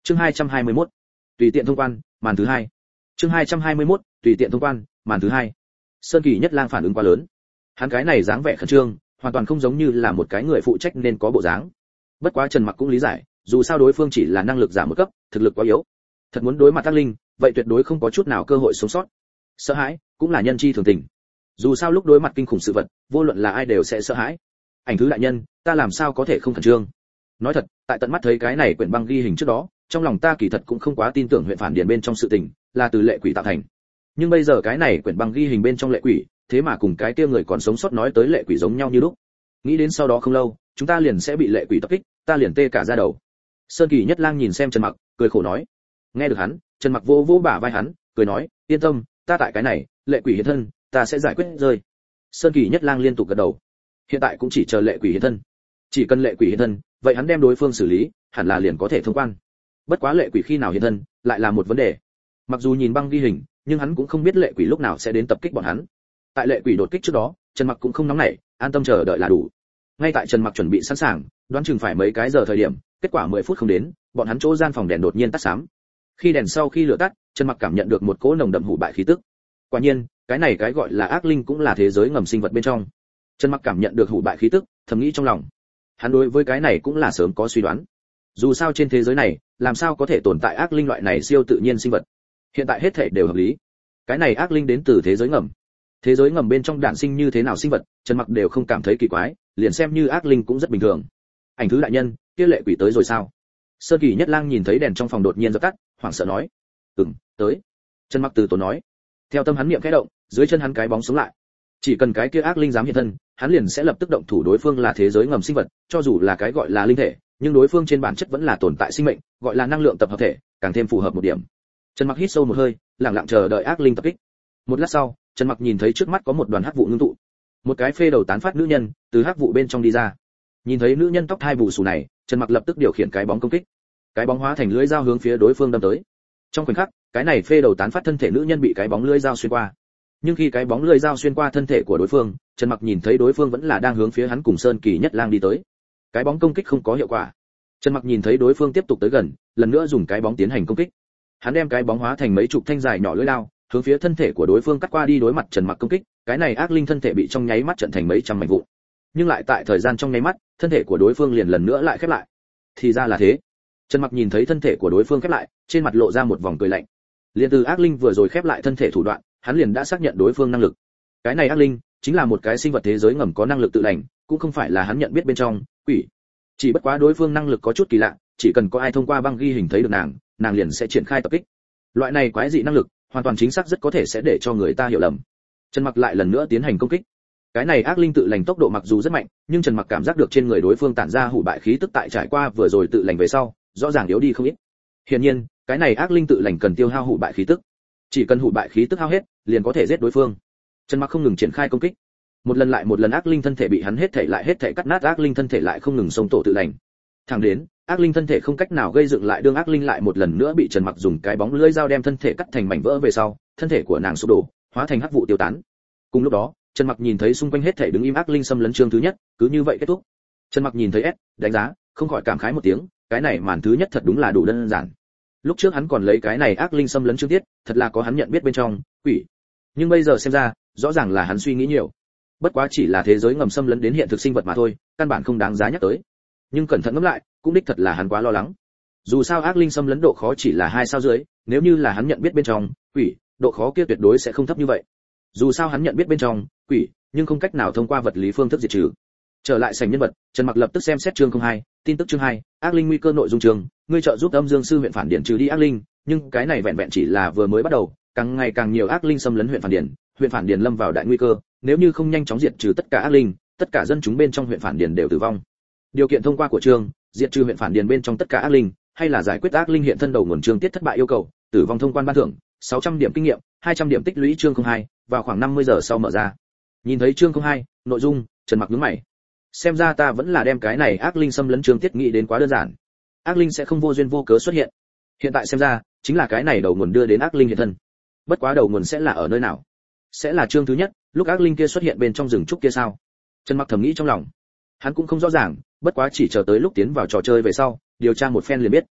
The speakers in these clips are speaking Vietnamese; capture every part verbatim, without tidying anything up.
Chương hai trăm hai mươi mốt, tùy tiện thông quan, màn thứ hai. Chương hai trăm hai mươi mốt, tùy tiện thông quan, màn thứ hai. Sơn Kỳ Nhất Lang phản ứng quá lớn. Hắn cái này dáng vẻ khẩn trương, hoàn toàn không giống như là một cái người phụ trách nên có bộ dáng. Bất quá Trần Mặc cũng lý giải, dù sao đối phương chỉ là năng lực giả một cấp, thực lực quá yếu. Thật muốn đối mặt ác linh, vậy tuyệt đối không có chút nào cơ hội sống sót. Sợ hãi, cũng là nhân chi thường tình. Dù sao lúc đối mặt kinh khủng sự vật, vô luận là ai đều sẽ sợ hãi. Ảnh thứ đại nhân, ta làm sao có thể không khẩn trương? Nói thật, tại tận mắt thấy cái này quyển băng ghi hình trước đó, trong lòng ta kỳ thật cũng không quá tin tưởng huyện phản điền bên trong sự tình là từ lệ quỷ tạo thành. Nhưng bây giờ cái này quyển băng ghi hình bên trong lệ quỷ, thế mà cùng cái kia người còn sống sót nói tới lệ quỷ giống nhau như lúc. Nghĩ đến sau đó không lâu, chúng ta liền sẽ bị lệ quỷ tập kích, ta liền tê cả da đầu. Sơn Kỳ Nhất Lang nhìn xem Trần Mặc, cười khổ nói. Nghe được hắn, Trần Mặc vô vô bả vai hắn, cười nói, yên tâm, ta tại cái này, lệ quỷ hiện thân, ta sẽ giải quyết rơi. Sơn Kỳ Nhất Lang liên tục gật đầu. Hiện tại cũng chỉ chờ lệ quỷ hiện thân. Chỉ cần lệ quỷ hiện thân, vậy hắn đem đối phương xử lý, hẳn là liền có thể thông quan. Bất quá lệ quỷ khi nào hiện thân, lại là một vấn đề. Mặc dù nhìn băng ghi hình, nhưng hắn cũng không biết lệ quỷ lúc nào sẽ đến tập kích bọn hắn. Tại lệ quỷ đột kích trước đó, Trần Mặc cũng không nóng nảy, an tâm chờ đợi là đủ. Ngay tại Trần Mặc chuẩn bị sẵn sàng, đoán chừng phải mấy cái giờ thời điểm, kết quả mười phút không đến, bọn hắn chỗ gian phòng đèn đột nhiên tắt xám. Khi đèn sau khi lửa tắt, Trần Mặc cảm nhận được một cỗ nồng đậm hủ bại khí tức. Quả nhiên, cái này cái gọi là ác linh cũng là thế giới ngầm sinh vật bên trong. Trần Mặc cảm nhận được hủ bại khí tức, thầm nghĩ trong lòng. Hắn đối với cái này cũng là sớm có suy đoán. Dù sao trên thế giới này, làm sao có thể tồn tại ác linh loại này siêu tự nhiên sinh vật? Hiện tại hết thảy đều hợp lý. Cái này ác linh đến từ thế giới ngầm. Thế giới ngầm bên trong đản sinh như thế nào sinh vật, Trần Mặc đều không cảm thấy kỳ quái, liền xem như ác linh cũng rất bình thường. Ảnh thứ đại nhân, kia lệ quỷ tới rồi sao? Sơn Kỳ Nhất Lang nhìn thấy đèn trong phòng đột nhiên dập tắt, hoảng sợ nói. "Ừm, tới." Trần Mặc từ tốn nói. Theo tâm hắn niệm khẽ động, dưới chân hắn cái bóng sống lại. Chỉ cần cái kia ác linh dám hiện thân, hắn liền sẽ lập tức động thủ. Đối phương là thế giới ngầm sinh vật, cho dù là cái gọi là linh thể, nhưng đối phương trên bản chất vẫn là tồn tại sinh mệnh, gọi là năng lượng tập hợp thể, càng thêm phù hợp một điểm. Trần Mặc hít sâu một hơi, lặng lặng chờ đợi ác linh tập kích. Một lát sau, Trần Mặc nhìn thấy trước mắt có một đoàn hắc vụ ngưng tụ. Một cái phê đầu tán phát nữ nhân từ hắc vụ bên trong đi ra. Nhìn thấy nữ nhân tóc hai bù xù này, Trần Mặc lập tức điều khiển cái bóng công kích. Cái bóng hóa thành lưỡi dao hướng phía đối phương đâm tới. Trong khoảnh khắc, cái này phê đầu tán phát thân thể nữ nhân bị cái bóng lưỡi dao xuyên qua. Nhưng khi cái bóng lưỡi dao xuyên qua thân thể của đối phương, Trần Mặc nhìn thấy đối phương vẫn là đang hướng phía hắn cùng Sơn Kỳ Nhất Lang đi tới. Cái bóng công kích không có hiệu quả. Trần Mặc nhìn thấy đối phương tiếp tục tới gần, lần nữa dùng cái bóng tiến hành công kích. Hắn đem cái bóng hóa thành mấy chục thanh dài nhỏ lưỡi dao, hướng phía thân thể của đối phương cắt qua đi. Đối mặt Trần Mặc công kích, cái này ác linh thân thể bị trong nháy mắt trận thành mấy trăm mảnh vụn. Nhưng lại tại thời gian trong nháy mắt, thân thể của đối phương liền lần nữa lại khép lại. Thì ra là thế. Trần Mặc nhìn thấy thân thể của đối phương khép lại, trên mặt lộ ra một vòng cười lạnh. Liên từ ác linh vừa rồi khép lại thân thể thủ đoạn, hắn liền đã xác nhận đối phương năng lực. Cái này ác linh chính là một cái sinh vật thế giới ngầm có năng lực tự lành, cũng không phải là hắn nhận biết bên trong quỷ. Chỉ bất quá đối phương năng lực có chút kỳ lạ, chỉ cần có ai thông qua băng ghi hình thấy được nàng, nàng liền sẽ triển khai tập kích. Loại này quái dị năng lực, hoàn toàn chính xác rất có thể sẽ để cho người ta hiểu lầm. Trần Mặc lại lần nữa tiến hành công kích. Cái này ác linh tự lành tốc độ mặc dù rất mạnh, nhưng Trần Mặc cảm giác được trên người đối phương tản ra hủ bại khí tức tại trải qua vừa rồi tự lành về sau, rõ ràng yếu đi không ít. Hiển nhiên, cái này ác linh tự lành cần tiêu hao hủ bại khí tức. Chỉ cần hủ bại khí tức hao hết, liền có thể giết đối phương. Trần Mặc không ngừng triển khai công kích. Một lần lại một lần ác linh thân thể bị hắn hết thể lại hết thể cắt nát, ác linh thân thể lại không ngừng xông tổ tự lành. Thẳng đến, ác linh thân thể không cách nào gây dựng lại, đương ác linh lại một lần nữa bị Trần Mặc dùng cái bóng lưỡi dao đem thân thể cắt thành mảnh vỡ về sau, thân thể của nàng sụp đổ, hóa thành hắc vụ tiêu tán. Cùng lúc đó, Trần Mặc nhìn thấy xung quanh hết thể đứng im ác linh xâm lấn chương thứ nhất, cứ như vậy kết thúc. Trần Mặc nhìn thấy S, đánh giá, không khỏi cảm khái một tiếng, cái này màn thứ nhất thật đúng là đủ đơn giản. Lúc trước hắn còn lấy cái này ác linh xâm lấn chương tiết, thật là có hắn nhận biết bên trong quỷ. Nhưng bây giờ xem ra, rõ ràng là hắn suy nghĩ nhiều. Bất quá chỉ là thế giới ngầm xâm lấn đến hiện thực sinh vật mà thôi, căn bản không đáng giá nhắc tới. Nhưng cẩn thận ngẫm lại, cũng đích thật là hắn quá lo lắng. Dù sao ác linh xâm lấn độ khó chỉ là hai sao dưới, nếu như là hắn nhận biết bên trong quỷ, độ khó kia tuyệt đối sẽ không thấp như vậy. Dù sao hắn nhận biết bên trong quỷ, nhưng không cách nào thông qua vật lý phương thức diệt trừ. Trở lại sảnh nhân vật, Trần Mặc lập tức xem xét chương không hai, tin tức chương hai, ác linh nguy cơ nội dung chương, ngươi trợ giúp Âm Dương sư huyện phản điển trừ đi ác linh, nhưng cái này vẹn vẹn chỉ là vừa mới bắt đầu, càng ngày càng nhiều ác linh xâm lấn huyện phản điển, huyện phản điển lâm vào đại nguy cơ, nếu như không nhanh chóng diệt trừ tất cả ác linh, tất cả dân chúng bên trong huyện phản điển đều tử vong. Điều kiện thông qua của chương, diệt trừ huyện phản điển bên trong tất cả ác linh, hay là giải quyết ác linh hiện thân đầu nguồn chương tiết thất bại yêu cầu, tử vong thông quan ban thưởng, sáu trăm điểm kinh nghiệm, hai trăm điểm tích lũy chương không hai, vào khoảng năm mươi giờ sau mở ra. Nhìn thấy chương không hai, nội dung, Trần Mặc nhướng mày. Xem ra ta vẫn là đem cái này ác linh xâm lấn chương tiết nghĩ đến quá đơn giản. Ác linh sẽ không vô duyên vô cớ xuất hiện. Hiện tại xem ra, chính là cái này đầu nguồn đưa đến ác linh hiện thân. Bất quá đầu nguồn sẽ là ở nơi nào? Sẽ là chương thứ nhất, lúc ác linh kia xuất hiện bên trong rừng trúc kia sao? Trần Mặc thầm nghĩ trong lòng. Hắn cũng không rõ ràng, bất quá chỉ chờ tới lúc tiến vào trò chơi về sau, điều tra một phen liền biết.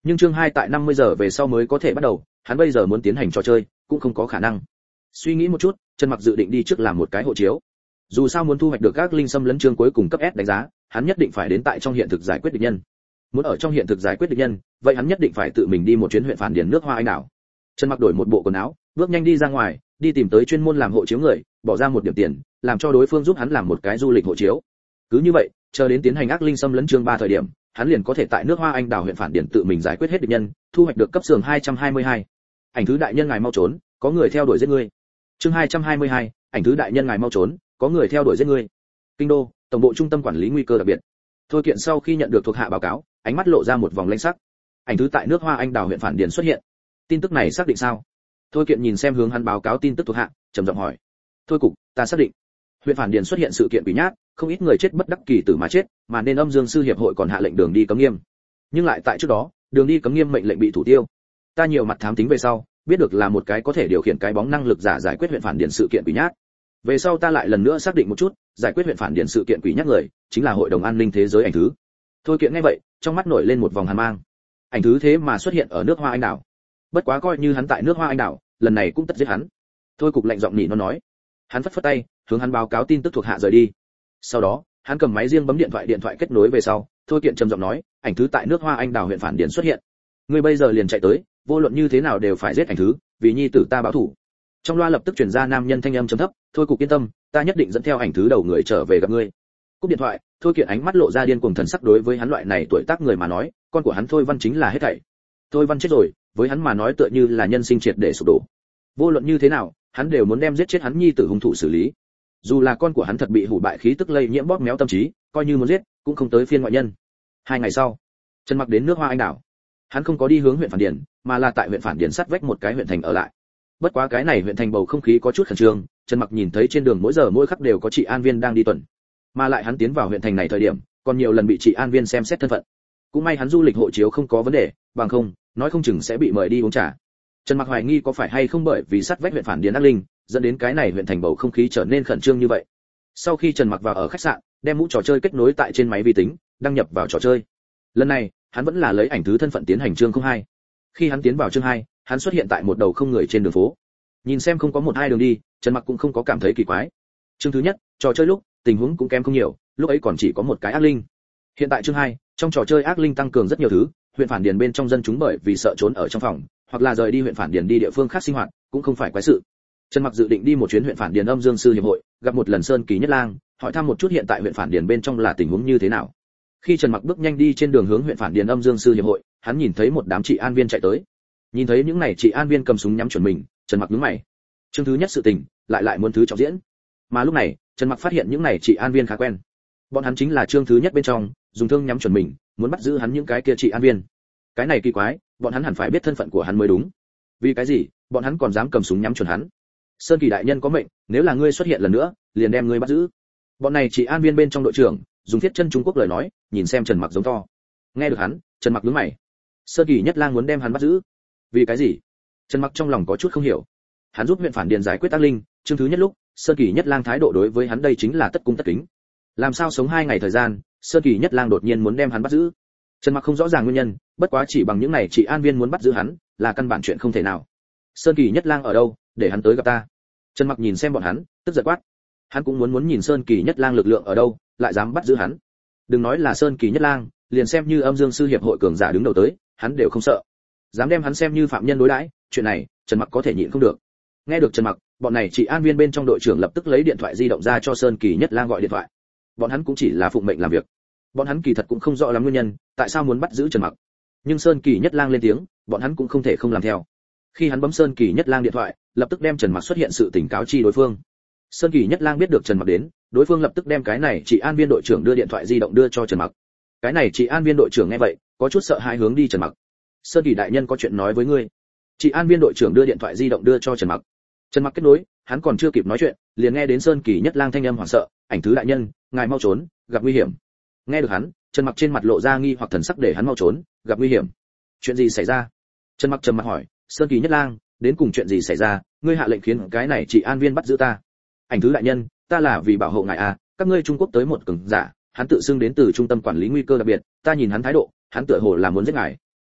Nhưng chương hai tại năm mươi giờ về sau mới có thể bắt đầu, hắn bây giờ muốn tiến hành trò chơi cũng không có khả năng. Suy nghĩ một chút, Trần Mặc dự định đi trước làm một cái hộ chiếu. Dù sao muốn thu hoạch được các linh xâm lấn chương cuối cùng cấp S đánh giá, hắn nhất định phải đến tại trong hiện thực giải quyết địch nhân. Muốn ở trong hiện thực giải quyết địch nhân, vậy hắn nhất định phải tự mình đi một chuyến huyện phản điền nước Hoa Anh đảo. Trần Mặc đổi một bộ quần áo, bước nhanh đi ra ngoài, đi tìm tới chuyên môn làm hộ chiếu người, bỏ ra một điểm tiền, làm cho đối phương giúp hắn làm một cái du lịch hộ chiếu. Cứ như vậy, chờ đến tiến hành ác linh xâm lấn chương ba thời điểm, hắn liền có thể tại nước Hoa Anh đảo huyện phản điền tự mình giải quyết hết địch nhân, thu hoạch được cấp xưởng hai trăm hai mươi hai. Ảnh thứ đại nhân ngài mau trốn, có người theo đuổi giết ngươi. Chương hai trăm hai mươi hai, ảnh thứ đại nhân ngài mau trốn, có người theo đuổi giết ngươi. Kinh đô, tổng bộ trung tâm quản lý nguy cơ đặc biệt. Thôi Kiện sau khi nhận được thuộc hạ báo cáo, ánh mắt lộ ra một vòng lãnh sắc. Ảnh thứ tại nước Hoa Anh đảo huyện phản điền xuất hiện. Tin tức này xác định sao? Thôi Kiện nhìn xem hướng hắn báo cáo tin tức thuộc hạ, trầm giọng hỏi. Thôi cục, ta xác định. Huyện phản điền xuất hiện sự kiện quỷ nhát, không ít người chết bất đắc kỳ tử mà chết, mà nên Âm Dương sư hiệp hội còn hạ lệnh đường đi cấm nghiêm. Nhưng lại tại trước đó, đường đi cấm nghiêm mệnh lệnh bị thủ tiêu. Ta nhiều mặt thám tính về sau, biết được là một cái có thể điều khiển cái bóng năng lực giả giải quyết huyện phản điền sự kiện quỷ nhát. Về sau ta lại lần nữa xác định một chút, giải quyết huyện phản điền sự kiện quỷ nhát người, chính là hội đồng an ninh thế giới ảnh thứ. Thôi Kiện nghe vậy, trong mắt nổi lên một vòng hàn mang. Ảnh thứ thế mà xuất hiện ở nước Hoa Anh đảo. Bất quá coi như hắn tại nước Hoa Anh đảo, lần này cũng tất giết hắn. Thôi cục lạnh giọng nhỉ nó nói. Hắn phất phất tay, hướng hắn báo cáo tin tức thuộc hạ rời đi. Sau đó, hắn cầm máy riêng bấm điện thoại điện thoại kết nối về sau, Thôi Kiện trầm giọng nói, ảnh thứ tại nước Hoa Anh đảo huyện phản điền xuất hiện. Ngươi bây giờ liền chạy tới, vô luận như thế nào đều phải giết ảnh thứ, vì nhi tử ta báo thù. Trong loa lập tức truyền ra nam nhân thanh âm trầm thấp, Thôi cục yên tâm, ta nhất định dẫn theo ảnh thứ đầu người trở về gặp ngươi. Cúp điện thoại, Thôi Kiện ánh mắt lộ ra điên cuồng thần sắc đối với hắn loại này tuổi tác người mà nói, con của hắn Thôi Văn chính là hết thảy. Thôi Văn chết rồi, với hắn mà nói tựa như là nhân sinh triệt để sụp đổ. Vô luận như thế nào, hắn đều muốn đem giết chết hắn nhi tử hung thủ xử lý. Dù là con của hắn thật bị hủ bại khí tức lây nhiễm bóp méo tâm trí, coi như muốn giết, cũng không tới phiên ngoại nhân. Hai ngày sau, Trần Mặc đến nước Hoa Anh đảo. Hắn không có đi hướng huyện Phản Điền, mà là tại huyện Phản Điền sát vách một cái huyện thành ở lại. Bất quá cái này huyện thành bầu không khí có chút khẩn trương, Trần Mặc nhìn thấy trên đường mỗi giờ mỗi khắc đều có trị an viên đang đi tuần. Mà lại hắn tiến vào huyện thành này thời điểm, còn nhiều lần bị trị an viên xem xét thân phận. Cũng may hắn du lịch hộ chiếu không có vấn đề, bằng không, nói không chừng sẽ bị mời đi uống trà. Trần Mặc hoài nghi có phải hay không bởi vì sát vách huyện Phản Điền ác linh, dẫn đến cái này huyện thành bầu không khí trở nên khẩn trương như vậy. Sau khi Trần Mặc vào ở khách sạn, đem mũ trò chơi kết nối tại trên máy vi tính, đăng nhập vào trò chơi. Lần này, hắn vẫn là lấy ảnh thứ thân phận tiến hành chương không hai. Khi hắn tiến vào chương hai, hắn xuất hiện tại một đầu không người trên đường phố. Nhìn xem không có một hai đường đi, Trần Mặc cũng không có cảm thấy kỳ quái. Chương thứ nhất, trò chơi lúc, tình huống cũng kém không nhiều, lúc ấy còn chỉ có một cái ác linh. Hiện tại chương hai, trong trò chơi ác linh tăng cường rất nhiều thứ, huyện Phản Điền bên trong dân chúng bởi vì sợ trốn ở trong phòng, hoặc là rời đi huyện Phản Điền đi địa phương khác sinh hoạt, cũng không phải quái sự. Trần Mặc dự định đi một chuyến huyện Phản Điền Âm Dương sư hiệp hội, gặp một lần Sơn Kỳ Nhất Lang, hỏi thăm một chút hiện tại huyện Phản Điền bên trong là tình huống như thế nào. Khi Trần Mặc bước nhanh đi trên đường hướng huyện Phản Điền Âm Dương sư hiệp hội, hắn nhìn thấy một đám trị an viên chạy tới. Nhìn thấy những này trị an viên cầm súng nhắm chuẩn mình, Trần Mặc nhướng mày. Chương thứ nhất sự tình, lại lại muốn thứ trọng diễn. Mà lúc này, Trần Mặc phát hiện những này trị an viên khá quen. Bọn hắn chính là chương thứ nhất bên trong, dùng thương nhắm chuẩn mình, muốn bắt giữ hắn những cái kia trị an viên. Cái này kỳ quái, bọn hắn hẳn phải biết thân phận của hắn mới đúng. Vì cái gì, bọn hắn còn dám cầm súng nhắm chuẩn hắn? Sơn Kỳ đại nhân có mệnh, nếu là ngươi xuất hiện lần nữa, liền đem ngươi bắt giữ. Bọn này trị an viên bên trong đội trưởng, dùng thiết chân Trung Quốc lời nói, nhìn xem Trần Mặc giống to. Nghe được hắn, Trần Mặc nhướng mày. Sơn Kỳ Nhất Lang muốn đem hắn bắt giữ. Vì cái gì? Trần Mặc trong lòng có chút không hiểu. Hắn giúp huyện Phản Điền giải quyết ác linh, chương thứ nhất lúc, Sơn Kỳ Nhất Lang thái độ đối với hắn đây chính là tất cung tất kính. Làm sao sống hai ngày thời gian, Sơn Kỳ Nhất Lang đột nhiên muốn đem hắn bắt giữ? Trần Mặc không rõ ràng nguyên nhân, bất quá chỉ bằng những này trị an viên muốn bắt giữ hắn, là căn bản chuyện không thể nào. Sơn Kỳ Nhất Lang ở đâu, để hắn tới gặp ta. Trần Mặc nhìn xem bọn hắn, tức giận quát. Hắn cũng muốn muốn nhìn Sơn Kỳ Nhất Lang lực lượng ở đâu, lại dám bắt giữ hắn. Đừng nói là Sơn Kỳ Nhất Lang, liền xem như Âm Dương sư hiệp hội cường giả đứng đầu tới, hắn đều không sợ. Dám đem hắn xem như phạm nhân đối đãi, chuyện này, Trần Mặc có thể nhịn không được. Nghe được Trần Mặc, bọn này chỉ an viên bên trong đội trưởng lập tức lấy điện thoại di động ra cho Sơn Kỳ Nhất Lang gọi điện thoại. Bọn hắn cũng chỉ là phụng mệnh làm việc. Bọn hắn kỳ thật cũng không rõ lắm nguyên nhân, tại sao muốn bắt giữ Trần Mặc. Nhưng Sơn Kỳ Nhất Lang lên tiếng, bọn hắn cũng không thể không làm theo. Khi hắn bấm Sơn Kỳ Nhất Lang điện thoại, lập tức đem Trần Mặc xuất hiện sự tình cáo chi đối phương. Sơn Kỳ Nhất Lang biết được Trần Mặc đến, đối phương lập tức đem cái này chỉ an viên đội trưởng đưa điện thoại di động đưa cho Trần Mặc. Cái này chỉ an viên đội trưởng nghe vậy, có chút sợ hãi hướng đi Trần Mặc. Sơn Kỳ đại nhân có chuyện nói với ngươi. Chỉ an viên đội trưởng đưa điện thoại di động đưa cho Trần Mặc. Trần Mặc kết nối, hắn còn chưa kịp nói chuyện, liền nghe đến Sơn Kỳ Nhất Lang thanh âm hoảng sợ, "Ảnh thứ đại nhân, ngài mau trốn, gặp nguy hiểm." Nghe được hắn, Trần Mặc trên mặt lộ ra nghi hoặc thần sắc để hắn mau trốn, gặp nguy hiểm. Chuyện gì xảy ra? Trần Mặc trầm mặt hỏi, "Sơn Kỳ Nhất Lang, đến cùng chuyện gì xảy ra, ngươi hạ lệnh khiến cái này chỉ an viên bắt giữ ta?" "Ảnh thứ đại nhân, ta là vì bảo hộ ngài à, các ngươi Trung Quốc tới một cường giả, hắn tự xưng đến từ trung tâm quản lý nguy cơ đặc biệt, ta nhìn hắn thái độ, hắn tựa hồ là muốn giết ngài."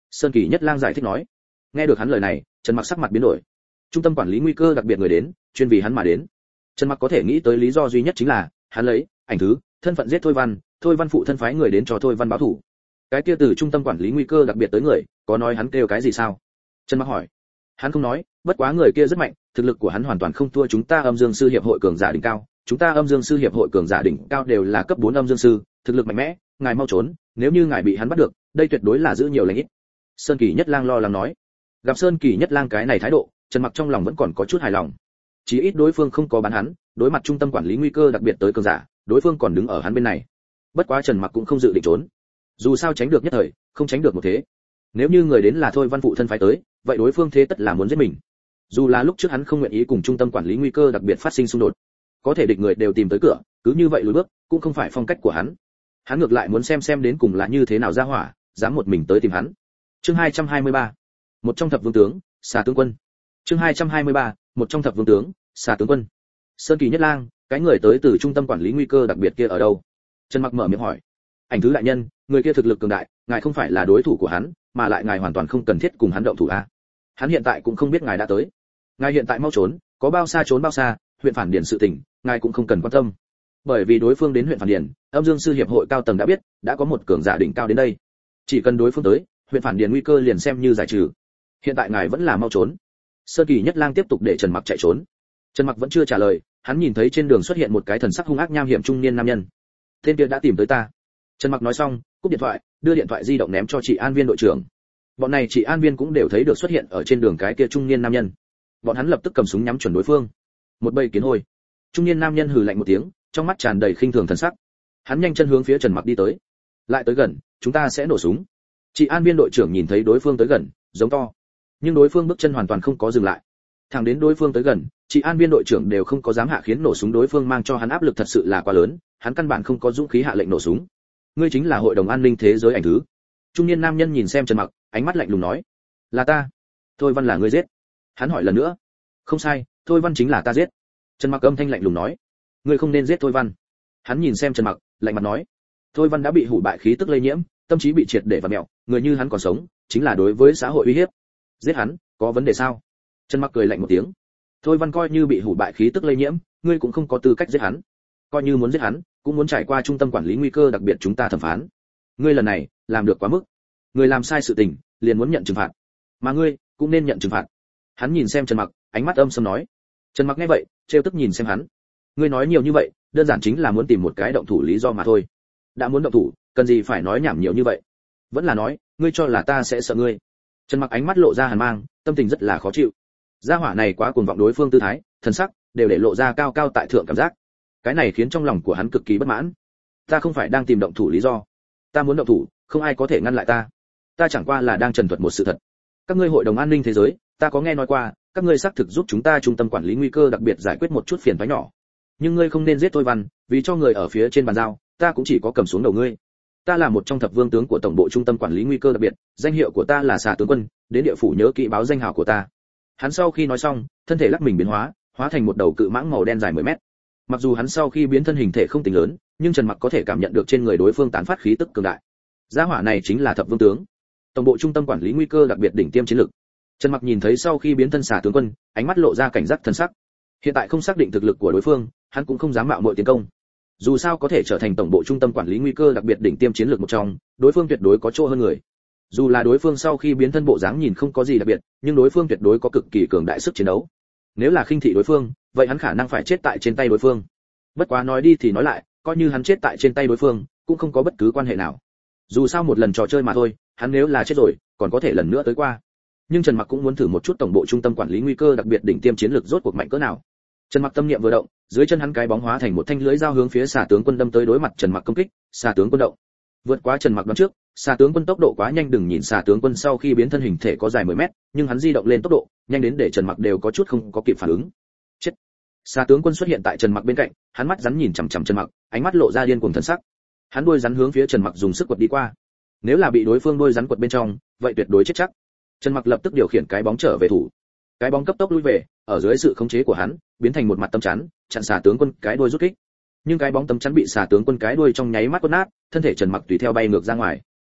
Sơn Kỳ Nhất Lang giải thích nói. Nghe được hắn lời này, Trần Mặc sắc mặt biến đổi. Trung tâm quản lý nguy cơ đặc biệt người đến, chuyên vì hắn mà đến. Trần Mặc có thể nghĩ tới lý do duy nhất chính là hắn lấy ảnh thứ thân phận giết Thôi Văn, Thôi Văn phụ thân phái người đến cho Thôi Văn báo thù. Cái kia từ trung tâm quản lý nguy cơ đặc biệt tới người, có nói hắn kêu cái gì sao? Trần Mặc hỏi. Hắn không nói, bất quá người kia rất mạnh, thực lực của hắn hoàn toàn không thua chúng ta Âm Dương sư hiệp hội cường giả đỉnh cao, chúng ta Âm Dương sư hiệp hội cường giả đỉnh cao đều là cấp bốn âm dương sư, thực lực mạnh mẽ, ngài mau trốn, nếu như ngài bị hắn bắt được, đây tuyệt đối là giữ nhiều lành ít. Sơn Kỳ Nhất Lang lo lắng nói. Gặp Sơn Kỳ Nhất Lang cái này thái độ, Trần Mặc trong lòng vẫn còn có chút hài lòng. Chí ít đối phương không có bắn hắn, đối mặt trung tâm quản lý nguy cơ đặc biệt tới cường giả, đối phương còn đứng ở hắn bên này. Bất quá Trần Mặc cũng không dự định trốn. Dù sao tránh được nhất thời, không tránh được một thế. Nếu như người đến là Thôi Văn phụ thân phái tới, vậy đối phương thế tất là muốn giết mình. Dù là lúc trước hắn không nguyện ý cùng trung tâm quản lý nguy cơ đặc biệt phát sinh xung đột, có thể địch người đều tìm tới cửa, cứ như vậy lùi bước, cũng không phải phong cách của hắn. Hắn ngược lại muốn xem xem đến cùng là như thế nào ra hỏa, dám một mình tới tìm hắn. Chương hai trăm hai mươi ba, một trong thập vương tướng, Xà tướng quân. Chương hai trăm hai mươi ba, một trong thập vương tướng, Xà tướng quân. Sơn Kỳ Nhất Lang, cái người tới từ trung tâm quản lý nguy cơ đặc biệt kia ở đâu? Trần Mặc mở miệng hỏi. Ảnh thứ đại nhân, người kia thực lực cường đại, ngài không phải là đối thủ của hắn, mà lại ngài hoàn toàn không cần thiết cùng hắn động thủ a. Hắn hiện tại cũng không biết ngài đã tới. Ngài hiện tại mau trốn, có bao xa trốn bao xa, huyện Phản Điền sự tình, ngài cũng không cần quan tâm. Bởi vì đối phương đến huyện Phản Điền, Âm Dương sư hiệp hội cao tầng đã biết, đã có một cường giả đỉnh cao đến đây. Chỉ cần đối phương tới, huyện Phản Điền nguy cơ liền xem như giải trừ. Hiện tại ngài vẫn là mau trốn. Sơn Kỳ Nhất Lang tiếp tục để Trần Mặc chạy trốn. Trần Mặc vẫn chưa trả lời, hắn nhìn thấy trên đường xuất hiện một cái thần sắc hung ác nham hiểm trung niên nam nhân. Tên kia đã tìm tới ta. Trần Mặc nói xong, cúp điện thoại, đưa điện thoại di động ném cho chị An Viên đội trưởng. Bọn này chị An Viên cũng đều thấy được xuất hiện ở trên đường cái kia trung niên nam nhân. Bọn hắn lập tức cầm súng nhắm chuẩn đối phương. Một bầy kiến hôi. Trung niên nam nhân hừ lạnh một tiếng, trong mắt tràn đầy khinh thường thần sắc. Hắn nhanh chân hướng phía Trần Mặc đi tới. Lại tới gần, chúng ta sẽ nổ súng. Chị An Viên đội trưởng nhìn thấy đối phương tới gần, giống to. Nhưng đối phương bước chân hoàn toàn không có dừng lại. Thẳng đến đối phương tới gần, chị An Viên đội trưởng đều không có dám hạ khiến nổ súng, đối phương mang cho hắn áp lực thật sự là quá lớn, hắn căn bản không có dũng khí hạ lệnh nổ súng. Ngươi chính là hội đồng an ninh thế giới ảnh thứ. Trung niên nam nhân nhìn xem Trần Mặc, ánh mắt lạnh lùng nói. Là ta. Thôi Văn là ngươi giết. Hắn hỏi lần nữa. Không sai, Thôi Văn chính là ta giết. Trần Mặc âm thanh lạnh lùng nói. Ngươi không nên giết Thôi Văn. Hắn nhìn xem Trần Mặc, lạnh mặt nói. Thôi Văn đã bị hủ bại khí tức lây nhiễm, tâm trí bị triệt để vặn mẹo, người như hắn còn sống, chính là đối với xã hội uy hiếp. Giết hắn, có vấn đề sao? Trần Mặc cười lạnh một tiếng. Thôi Văn coi như bị hủ bại khí tức lây nhiễm, ngươi cũng không có tư cách giết hắn. Coi như muốn giết hắn, cũng muốn trải qua trung tâm quản lý nguy cơ đặc biệt chúng ta thẩm phán. Ngươi lần này làm được quá mức. Người làm sai sự tình, liền muốn nhận trừng phạt. Mà ngươi cũng nên nhận trừng phạt. Hắn nhìn xem Trần Mặc, ánh mắt âm sầm nói. Trần Mặc nghe vậy, trêu tức nhìn xem hắn. Ngươi nói nhiều như vậy, đơn giản chính là muốn tìm một cái động thủ lý do mà thôi. Đã muốn động thủ, cần gì phải nói nhảm nhiều như vậy? Vẫn là nói, ngươi cho là ta sẽ sợ ngươi? Trần Mặc ánh mắt lộ ra hàn mang, tâm tình rất là khó chịu. Gia hỏa này quá cuồng vọng, đối phương tư thái, thần sắc đều để lộ ra cao cao tại thượng cảm giác. Cái này khiến trong lòng của hắn cực kỳ bất mãn. Ta không phải đang tìm động thủ lý do, ta muốn động thủ, không ai có thể ngăn lại ta. Ta chẳng qua là đang trần thuật một sự thật. Các ngươi hội đồng an ninh thế giới, ta có nghe nói qua, các ngươi xác thực giúp chúng ta trung tâm quản lý nguy cơ đặc biệt giải quyết một chút phiền toái nhỏ. Nhưng ngươi không nên giết Thôi Văn, vì cho người ở phía trên bàn giao, ta cũng chỉ có cầm xuống đầu ngươi. Ta là một trong thập vương tướng của tổng bộ trung tâm quản lý nguy cơ đặc biệt, danh hiệu của ta là Xà tướng quân, đến địa phủ nhớ kỹ báo danh hào của ta. Hắn sau khi nói xong, thân thể lắc mình biến hóa, hóa thành một đầu cự mãng màu đen dài mười mét. Mặc dù hắn sau khi biến thân hình thể không tính lớn, nhưng Trần Mặc có thể cảm nhận được trên người đối phương tán phát khí tức cường đại. Gia hỏa này chính là thập vương tướng, tổng bộ trung tâm quản lý nguy cơ đặc biệt đỉnh tiêm chiến lực. Trần Mặc nhìn thấy sau khi biến thân Xà tướng quân, ánh mắt lộ ra cảnh giác thần sắc. Hiện tại không xác định thực lực của đối phương, hắn cũng không dám mạo muội tiến công. Dù sao có thể trở thành tổng bộ trung tâm quản lý nguy cơ đặc biệt đỉnh tiêm chiến lược một trong, đối phương tuyệt đối có chỗ hơn người. Dù là đối phương sau khi biến thân bộ dáng nhìn không có gì đặc biệt, nhưng đối phương tuyệt đối có cực kỳ cường đại sức chiến đấu. Nếu là khinh thị đối phương, vậy hắn khả năng phải chết tại trên tay đối phương. Bất quá nói đi thì nói lại, coi như hắn chết tại trên tay đối phương, cũng không có bất cứ quan hệ nào. Dù sao một lần trò chơi mà thôi, hắn nếu là chết rồi, còn có thể lần nữa tới qua. Nhưng Trần Mặc cũng muốn thử một chút tổng bộ trung tâm quản lý nguy cơ đặc biệt đỉnh tiêm chiến lược rốt cuộc mạnh cỡ nào. Trần Mặc tâm niệm vừa động, dưới chân hắn cái bóng hóa thành một thanh lưỡi dao hướng phía Xà tướng quân đâm tới, đối mặt Trần Mặc công kích, Xà tướng quân động. Vượt quá Trần Mặc đoán trước, Xà tướng quân tốc độ quá nhanh, đừng nhìn Xà tướng quân sau khi biến thân hình thể có dài mười mét, nhưng hắn di động lên tốc độ nhanh đến để Trần Mặc đều có chút không có kịp phản ứng. Chết. Xà tướng quân xuất hiện tại Trần Mặc bên cạnh, hắn mắt rắn nhìn chằm chằm Trần Mặc, ánh mắt lộ ra điên cuồng thần sắc. Hắn đuôi rắn hướng phía Trần Mặc dùng sức quật đi qua. Nếu là bị đối phương đuôi rắn quật bên trong, vậy tuyệt đối chết chắc. Trần Mặc lập tức điều khiển cái bóng trở về thủ. Cái bóng cấp tốc lui về, ở dưới sự khống chế của hắn, biến thành một mặt tấm chắn, chặn Xà tướng quân cái đuôi rút kích. Nhưng cái bóng tấm chắn bị Xà tướng quân cái đuôi trong nháy mắt quất nát, thân thể Trần Mặc tùy theo bay ngược ra ngoài.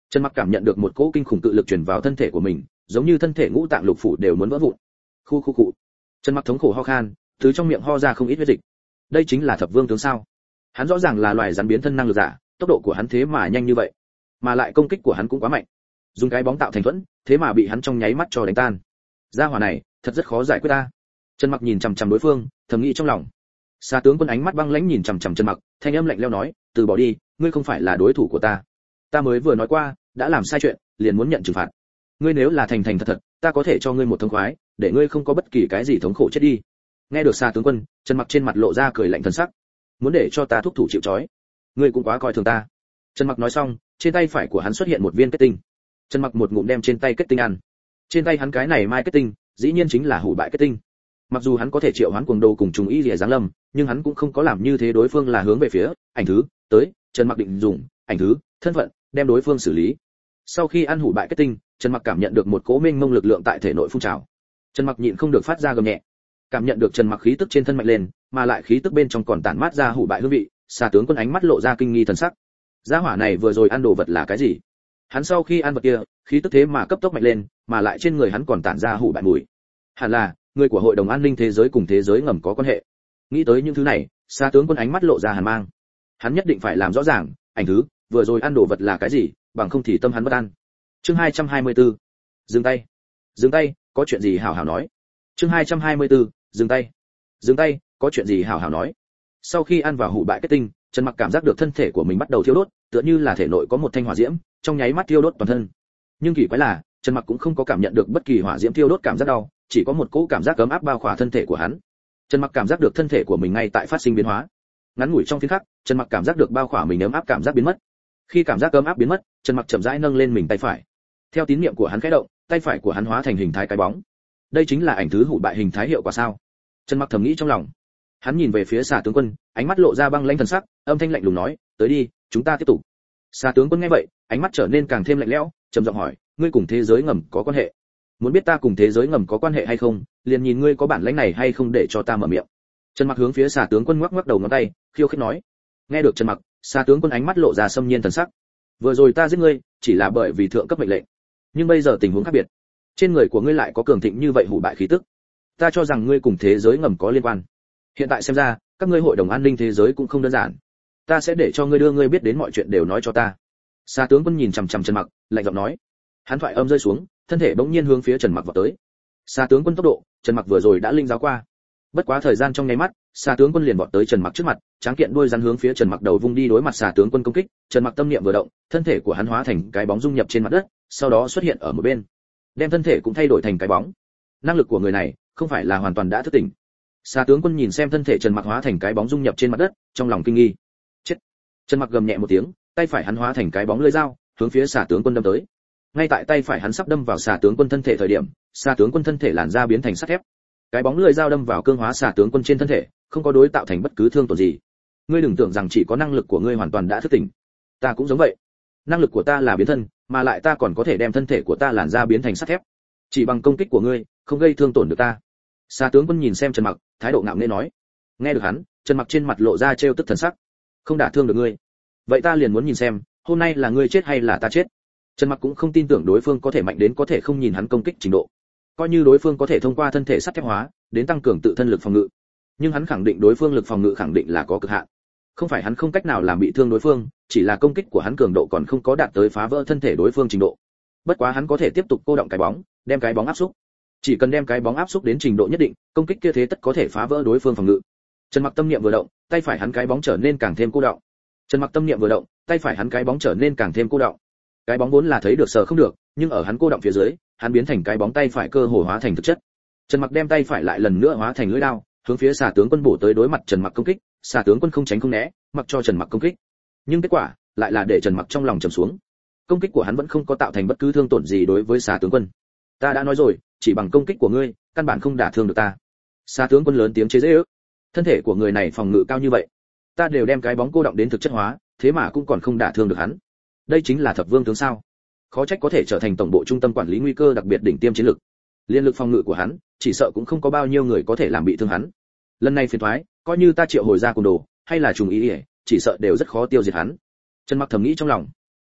Trần Mặc cảm nhận được một cỗ kinh khủng cự lực truyền vào thân thể của mình, giống như thân thể ngũ tạng lục phủ đều muốn vỡ vụn. Khu khu cụ. Trần Mặc thống khổ ho khan, từ trong miệng ho ra không ít huyết dịch. Đây chính là thập vương tướng sao? Hắn rõ ràng là loài rắn biến thân năng lực giả, tốc độ của hắn thế mà nhanh như vậy, mà lại công kích của hắn cũng quá mạnh. Dùng cái bóng tạo thành thuẫn, thế mà bị hắn trong nháy mắt cho đánh tan. Gia hỏa này, thật rất khó giải quyết ta. Trần Mặc nhìn chằm chằm đối phương, thầm nghĩ trong lòng. Xà tướng quân ánh mắt băng lãnh nhìn chằm chằm Trần Mặc, thanh âm lạnh lẽo nói, từ bỏ đi, ngươi không phải là đối thủ của ta. Ta mới vừa nói qua, đã làm sai chuyện, liền muốn nhận trừng phạt. Ngươi nếu là thành thành thật thật, ta có thể cho ngươi một thống khoái, để ngươi không có bất kỳ cái gì thống khổ chết đi. Nghe được Xà tướng quân, Trần Mặc trên mặt lộ ra cười lạnh thần sắc. Muốn để cho ta thúc thủ chịu trói, ngươi cũng quá coi thường ta. Trần Mặc nói xong, trên tay phải của hắn xuất hiện một viên kết tinh. Trần Mặc một ngụm đem trên tay kết tinh ăn. Trên tay hắn cái này mai kết tinh, dĩ nhiên chính là hủ bại kết tinh. Mặc dù hắn có thể triệu hoán cuồng đồ cùng trùng y lìa giáng lâm, nhưng hắn cũng không có làm như thế, đối phương là hướng về phía ảnh thứ tới. Trần Mặc định dùng ảnh thứ thân phận đem đối phương xử lý. Sau khi ăn hủ bại kết tinh, Trần Mặc cảm nhận được một cỗ mênh mông lực lượng tại thể nội phun trào. Trần Mặc nhịn không được phát ra gầm nhẹ. Cảm nhận được Trần Mặc khí tức trên thân mạnh lên, mà lại khí tức bên trong còn tản mát ra hủ bại hương vị, Xà tướng quân ánh mắt lộ ra kinh nghi thần sắc. Gia hỏa này vừa rồi ăn đồ vật là cái gì? Hắn sau khi ăn vật kia, khí tức thế mà cấp tốc mạnh lên, mà lại trên người hắn còn tản ra hủ bại mùi. Hẳn là người của hội đồng an ninh thế giới cùng thế giới ngầm có quan hệ. Nghĩ tới những thứ này, Xà tướng quân ánh mắt lộ ra hàn mang. Hắn nhất định phải làm rõ ràng, ảnh thứ vừa rồi ăn đồ vật là cái gì, bằng không thì tâm hắn bất an. Chương hai trăm hai mươi tư. Dừng tay. Dừng tay, có chuyện gì hảo hảo nói. Chương hai trăm hai mươi tư. Dừng tay. Dừng tay, có chuyện gì hảo hảo nói. Sau khi ăn vào hủ bại kết tinh, Trần Mặc cảm giác được thân thể của mình bắt đầu thiêu đốt, tựa như là thể nội có một thanh hỏa diễm, trong nháy mắt thiêu đốt toàn thân. Nhưng kỳ quái là, Trần Mặc cũng không có cảm nhận được bất kỳ hỏa diễm thiêu đốt cảm giác đau, chỉ có một cỗ cảm giác ấm áp bao khỏa thân thể của hắn. Trần Mặc cảm giác được thân thể của mình ngay tại phát sinh biến hóa. Ngắn ngủi trong phiến khắc, Trần Mặc cảm giác được bao khỏa mình ấm áp cảm giác biến mất. Khi cảm giác ấm áp biến mất, Trần Mặc chậm rãi nâng lên mình tay phải. Theo tín niệm của hắn khẽ động, tay phải của hắn hóa thành hình thái cái bóng. Đây chính là ảnh thứ hủ bại hình thái hiệu quả sao? Trần Mặc thầm nghĩ trong lòng. Hắn nhìn về phía Xà tướng quân, ánh mắt lộ ra băng lãnh thần sắc, âm thanh lạnh lùng nói, "Tới đi, chúng ta tiếp tục." Xà tướng quân nghe vậy, ánh mắt trở nên càng thêm lạnh lẽo, trầm giọng hỏi, "Ngươi cùng thế giới ngầm có quan hệ? Muốn biết ta cùng thế giới ngầm có quan hệ hay không, liền nhìn ngươi có bản lĩnh này hay không để cho ta mở miệng." Trần Mặc hướng phía Xà tướng quân ngoắc ngoắc đầu ngón tay, khiêu khích nói. Nghe được Trần Mặc, Xà tướng quân ánh mắt lộ ra xâm nhiên thần sắc. "Vừa rồi ta giết ngươi, chỉ là bởi vì thượng cấp mệnh lệnh, nhưng bây giờ tình huống khác biệt. Trên người của ngươi lại có cường thịnh như vậy hủ bại khí tức. Ta cho rằng ngươi cùng thế giới ngầm có liên quan. Hiện tại xem ra, các ngươi hội đồng an ninh thế giới cũng không đơn giản. Ta sẽ để cho ngươi đưa ngươi biết đến mọi chuyện đều nói cho ta." Xà tướng quân nhìn chằm chằm Trần Mặc, lạnh giọng nói. Hắn thoại âm rơi xuống, thân thể bỗng nhiên hướng phía Trần Mặc vọt tới. Xà tướng quân tốc độ, Trần Mặc vừa rồi đã linh giáo qua. Bất quá thời gian trong nháy mắt, Xà tướng quân liền vọt tới Trần Mặc trước mặt, tráng kiện đuôi rắn hướng phía Trần Mặc đầu vung đi, đối mặt Xà tướng quân công kích, Trần Mặc tâm niệm vừa động, thân thể của hắn hóa thành cái bóng dung nhập trên mặt đất, sau đó xuất hiện ở một bên, đem thân thể cũng thay đổi thành cái bóng. Năng lực của người này không phải là hoàn toàn đã thức tỉnh. Xà tướng quân nhìn xem thân thể Trần Mặc hóa thành cái bóng dung nhập trên mặt đất, trong lòng kinh nghi. Chết! Trần Mặc gầm nhẹ một tiếng, tay phải hắn hóa thành cái bóng lưỡi dao, hướng phía Xà tướng quân đâm tới. Ngay tại tay phải hắn sắp đâm vào Xà tướng quân thân thể thời điểm, Xà tướng quân thân thể làn da biến thành sắt thép. Cái bóng lưỡi dao đâm vào cương hóa Xà tướng quân trên thân thể, không có đối tạo thành bất cứ thương tổn gì. Ngươi đừng tưởng rằng chỉ có năng lực của ngươi hoàn toàn đã thức tỉnh. Ta cũng giống vậy. Năng lực của ta là biến thân, mà lại ta còn có thể đem thân thể của ta làn da biến thành sắt thép. Chỉ bằng công kích của ngươi, không gây thương tổn được ta. Xà tướng quân nhìn xem Trần Mặc, thái độ ngạo nghễ nói. Nghe được hắn, Trần Mặc trên mặt lộ ra trêu tức thần sắc. Không đả thương được ngươi, vậy ta liền muốn nhìn xem, hôm nay là ngươi chết hay là ta chết. Trần Mặc cũng không tin tưởng đối phương có thể mạnh đến có thể không nhìn hắn công kích trình độ. Coi như đối phương có thể thông qua thân thể sắt thép hóa, đến tăng cường tự thân lực phòng ngự, nhưng hắn khẳng định đối phương lực phòng ngự khẳng định là có cực hạn. Không phải hắn không cách nào làm bị thương đối phương, chỉ là công kích của hắn cường độ còn không có đạt tới phá vỡ thân thể đối phương trình độ. Bất quá hắn có thể tiếp tục cô động cái bóng, đem cái bóng áp xúc. Chỉ cần đem cái bóng áp xúc đến trình độ nhất định, công kích kia thế tất có thể phá vỡ đối phương phòng ngự. Trần Mặc tâm niệm vừa động, tay phải hắn cái bóng trở nên càng thêm cô động. Trần Mặc tâm niệm vừa động, tay phải hắn cái bóng trở nên càng thêm cô động. Cái bóng vốn là thấy được sờ không được, nhưng ở hắn cô động phía dưới, hắn biến thành cái bóng tay phải cơ hồ hóa thành thực chất. Trần Mặc đem tay phải lại lần nữa hóa thành lưỡi đao, hướng phía Xà tướng quân bổ tới, đối mặt Trần Mặc công kích, Xà tướng quân không tránh không né, mặc cho Trần Mặc công kích. Nhưng kết quả lại là để Trần Mặc trong lòng trầm xuống. Công kích của hắn vẫn không có tạo thành bất cứ thương tổn gì đối với Xà tướng quân. Ta đã nói rồi, chỉ bằng công kích của ngươi, căn bản không đả thương được ta. Xà tướng quân lớn tiếng chế giễu. Thân thể của người này phòng ngự cao như vậy, ta đều đem cái bóng cô động đến thực chất hóa, thế mà cũng còn không đả thương được hắn. Đây chính là thập vương tướng sao? Khó trách có thể trở thành tổng bộ trung tâm quản lý nguy cơ đặc biệt đỉnh tiêm chiến lược. Liên lực phòng ngự của hắn, chỉ sợ cũng không có bao nhiêu người có thể làm bị thương hắn. Lần này phiền toái, coi như ta triệu hồi ra côn đồ, hay là trùng ý ỉa, chỉ sợ đều rất khó tiêu diệt hắn. Trần Mặc thầm nghĩ trong lòng.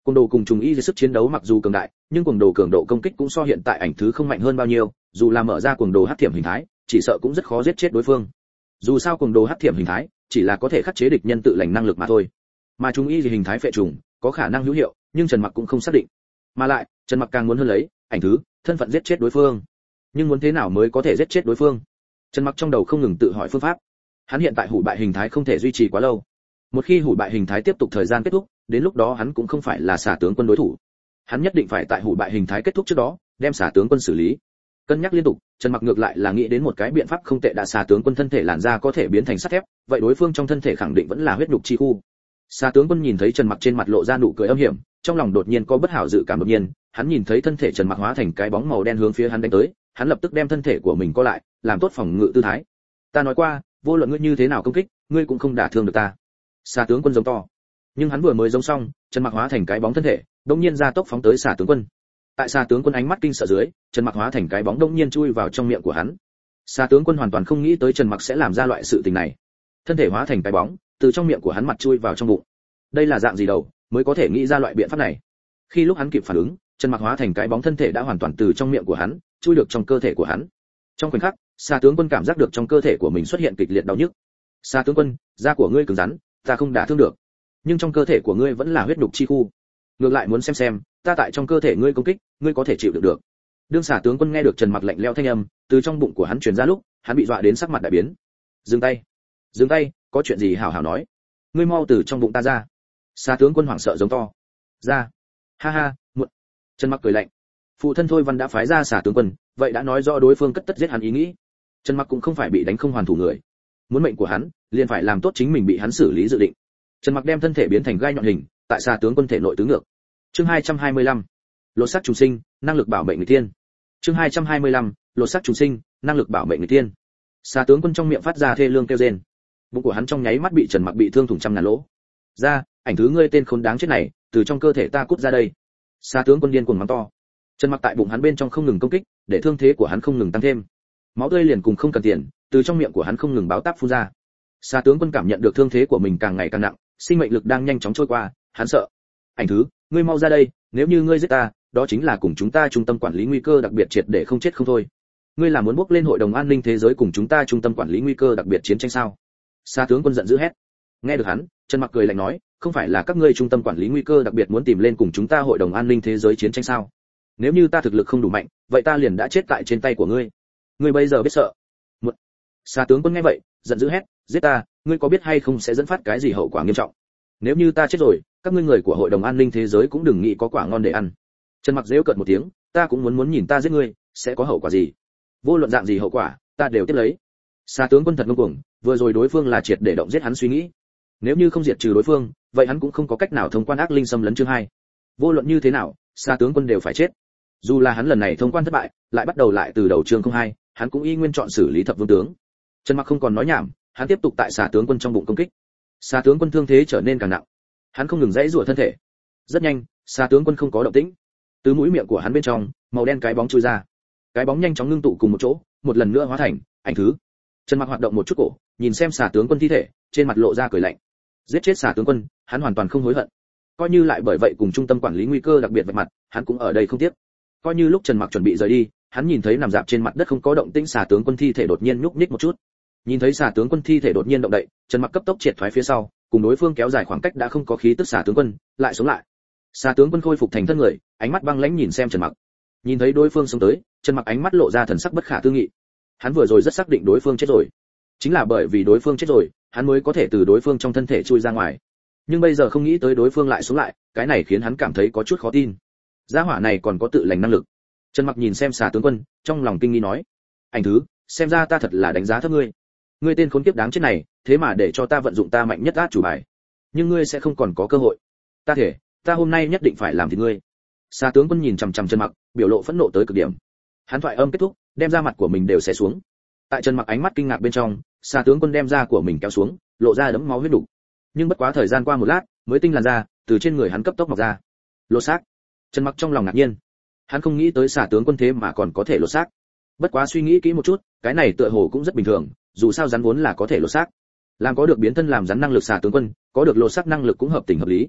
Cuồng đồ cùng trùng y sức chiến đấu mặc dù cường đại, nhưng cuồng đồ cường độ công kích cũng so hiện tại ảnh thứ không mạnh hơn bao nhiêu, dù là mở ra cuồng đồ hắc thiểm hình thái, chỉ sợ cũng rất khó giết chết đối phương. Dù sao cuồng đồ hắc thiểm hình thái chỉ là có thể khắc chế địch nhân tự lành năng lực mà thôi. Mà trùng y hình thái phệ trùng có khả năng hữu hiệu, nhưng Trần Mặc cũng không xác định. Mà lại, Trần Mặc càng muốn hơn lấy ảnh thứ, thân phận giết chết đối phương. Nhưng muốn thế nào mới có thể giết chết đối phương? Trần Mặc trong đầu không ngừng tự hỏi phương pháp. Hắn hiện tại hủ bại hình thái không thể duy trì quá lâu. Một khi hủ bại hình thái tiếp tục thời gian kết thúc, đến lúc đó hắn cũng không phải là xà tướng quân đối thủ. Hắn nhất định phải tại hủ bại hình thái kết thúc trước đó, đem xà tướng quân xử lý. Cân nhắc liên tục, Trần Mặc ngược lại là nghĩ đến một cái biện pháp không tệ, đã xà tướng quân thân thể làn da có thể biến thành sắt thép, vậy đối phương trong thân thể khẳng định vẫn là huyết nhục chi khu. Xà tướng quân nhìn thấy Trần Mặc trên mặt lộ ra nụ cười âm hiểm, trong lòng đột nhiên có bất hảo dự cảm. Đột nhiên, hắn nhìn thấy thân thể Trần Mặc hóa thành cái bóng màu đen hướng phía hắn đánh tới, hắn lập tức đem thân thể của mình co lại, làm tốt phòng ngự tư thái. Ta nói qua, vô luận ngươi như thế nào công kích, ngươi cũng không đả thương được ta. Xà tướng quân giống to. Nhưng hắn vừa mới giống xong, Trần Mặc hóa thành cái bóng thân thể, đột nhiên ra tốc phóng tới xà tướng quân. Tại xà tướng quân ánh mắt kinh sợ dưới, Trần Mặc hóa thành cái bóng đột nhiên chui vào trong miệng của hắn. Xà tướng quân hoàn toàn không nghĩ tới Trần Mặc sẽ làm ra loại sự tình này. Thân thể hóa thành cái bóng, từ trong miệng của hắn mặt chui vào trong bụng. Đây là dạng gì đầu, mới có thể nghĩ ra loại biện pháp này. Khi lúc hắn kịp phản ứng, Trần Mặc hóa thành cái bóng thân thể đã hoàn toàn từ trong miệng của hắn chui được trong cơ thể của hắn. Trong khoảnh khắc, xà tướng quân cảm giác được trong cơ thể của mình xuất hiện kịch liệt đau nhức. Xà tướng quân, da của ngươi cứng rắn, ta không đả thương được, nhưng trong cơ thể của ngươi vẫn là huyết nhục chi khu. Ngược lại muốn xem xem, ta tại trong cơ thể ngươi công kích, ngươi có thể chịu được được. Đương xà tướng quân nghe được Trần Mặc lạnh lẽo thanh âm từ trong bụng của hắn truyền ra lúc, hắn bị dọa đến sắc mặt đại biến. Dừng tay, dừng tay, có chuyện gì hảo hảo nói. Ngươi mau từ trong bụng ta ra. Xà tướng quân hoảng sợ giống to. Ra. Ha ha, muộn. Trần Mặc cười lạnh. Phụ thân Thôi Văn đã phái ra xà tướng quân, vậy đã nói rõ đối phương cất tất giết hắn ý nghĩ. Trần Mặc cũng không phải bị đánh không hoàn thủ người. Muốn mệnh của hắn, liền phải làm tốt chính mình bị hắn xử lý dự định. Trần Mặc đem thân thể biến thành gai nhọn hình, tại xà tướng quân thể nội tứ ngược. Chương hai trăm hai mươi lăm, lột xác trùng sinh, năng lực bảo mệnh người tiên. Chương hai trăm hai mươi lăm, lột xác trùng sinh, năng lực bảo mệnh người tiên. Xà tướng quân trong miệng phát ra thê lương kêu rên. Bụng của hắn trong nháy mắt bị Trần Mặc bị thương thủng trăm ngàn lỗ. Ra, ảnh thứ ngươi tên khốn đáng chết này, từ trong cơ thể ta cút ra đây. Xà tướng quân điên cuồng mắng to. Trần Mặc tại bụng hắn bên trong không ngừng công kích, để thương thế của hắn không ngừng tăng thêm. Máu tươi liền cùng không cần tiền, từ trong miệng của hắn không ngừng báo táp phun ra. Xà tướng quân cảm nhận được thương thế của mình càng ngày càng nặng, sinh mệnh lực đang nhanh chóng trôi qua, hắn sợ. Ảnh thứ, ngươi mau ra đây, nếu như ngươi giết ta, đó chính là cùng chúng ta trung tâm quản lý nguy cơ đặc biệt triệt để không chết không thôi. Ngươi là muốn bước lên hội đồng an ninh thế giới cùng chúng ta trung tâm quản lý nguy cơ đặc biệt chiến tranh sao? Xà tướng quân giận dữ hét. Nghe được hắn, Trần Mặc cười lạnh nói, không phải là các ngươi trung tâm quản lý nguy cơ đặc biệt muốn tìm lên cùng chúng ta hội đồng an ninh thế giới chiến tranh sao? Nếu như ta thực lực không đủ mạnh, vậy ta liền đã chết tại trên tay của ngươi. Ngươi bây giờ biết sợ. Một. Xà tướng quân nghe vậy, giận dữ hét, giết ta, ngươi có biết hay không sẽ dẫn phát cái gì hậu quả nghiêm trọng? Nếu như ta chết rồi, các ngươi người của hội đồng an ninh thế giới cũng đừng nghĩ có quả ngon để ăn. Trần Mặc giễu cợt một tiếng, ta cũng muốn muốn nhìn ta giết ngươi, sẽ có hậu quả gì? Vô luận dạng gì hậu quả, ta đều tiếp lấy. Xà tướng quân thật ngông cuồng, vừa rồi đối phương là triệt để động giết hắn suy nghĩ. Nếu như không diệt trừ đối phương, vậy hắn cũng không có cách nào thông quan ác linh xâm lấn chương hai. Vô luận như thế nào, xà tướng quân đều phải chết. Dù là hắn lần này thông quan thất bại, lại bắt đầu lại từ đầu chương không hai, hắn cũng y nguyên chọn xử lý thập vương tướng. Trần Mặc không còn nói nhảm, hắn tiếp tục tại xà tướng quân trong bụng công kích. Xà tướng quân thương thế trở nên càng nặng, hắn không ngừng dãy rủa thân thể. Rất nhanh, xà tướng quân không có động tĩnh. Từ mũi miệng của hắn bên trong, màu đen cái bóng chui ra. Cái bóng nhanh chóng ngưng tụ cùng một chỗ, một lần nữa hóa thành ảnh thứ. Trần Mặc hoạt động một chút cổ, nhìn xem xà tướng quân thi thể, trên mặt lộ ra cười lạnh. Giết chết xà tướng quân, hắn hoàn toàn không hối hận. Coi như lại bởi vậy cùng trung tâm quản lý nguy cơ đặc biệt vạch mặt, hắn cũng ở đây không tiếc. Coi như lúc Trần Mặc chuẩn bị rời đi, hắn nhìn thấy nằm dạp trên mặt đất không có động tĩnh xà tướng quân thi thể đột nhiên nhúc nhích một chút. Nhìn thấy xà tướng quân thi thể đột nhiên động đậy, Trần Mặc cấp tốc triệt thoái phía sau, cùng đối phương kéo dài khoảng cách đã không có khí tức xà tướng quân, lại sống lại. Xà tướng quân khôi phục thành thân người, ánh mắt băng lãnh nhìn xem Trần Mặc. Nhìn thấy đối phương sống tới, Trần Mặc ánh mắt lộ ra thần sắc bất khả tư nghị. Hắn vừa rồi rất xác định đối phương chết rồi. Chính là bởi vì đối phương chết rồi, hắn mới có thể từ đối phương trong thân thể chui ra ngoài. Nhưng bây giờ không nghĩ tới đối phương lại sống lại, cái này khiến hắn cảm thấy có chút khó tin. Gia hỏa này còn có tự lành năng lực. Trần Mặc nhìn xem xà tướng quân, trong lòng kinh nghi nói: "Ảnh thứ, xem ra ta thật là đánh giá thấp ngươi. Ngươi tên khốn kiếp đáng chết này, thế mà để cho ta vận dụng ta mạnh nhất át chủ bài. Nhưng ngươi sẽ không còn có cơ hội. Ta thể, ta hôm nay nhất định phải làm thịt ngươi." Xà tướng quân nhìn chằm chằm Trần Mặc, biểu lộ phẫn nộ tới cực điểm. Hắn thoại âm kết thúc, đem da mặt của mình đều xé xuống. Tại Trần Mặc ánh mắt kinh ngạc bên trong, xà tướng quân đem da của mình kéo xuống, lộ ra đẫm máu huyết đủ. Nhưng bất quá thời gian qua một lát, mới tinh làn da từ trên người hắn cấp tốc mọc ra. Lột xác. Trần Mặc trong lòng ngạc nhiên. Hắn không nghĩ tới xà tướng quân thế mà còn có thể lột xác. Bất quá suy nghĩ kỹ một chút, cái này tựa hồ cũng rất bình thường, dù sao rắn vốn là có thể lột xác. Làm có được biến thân làm rắn năng lực xà tướng quân, có được lột xác năng lực cũng hợp tình hợp lý.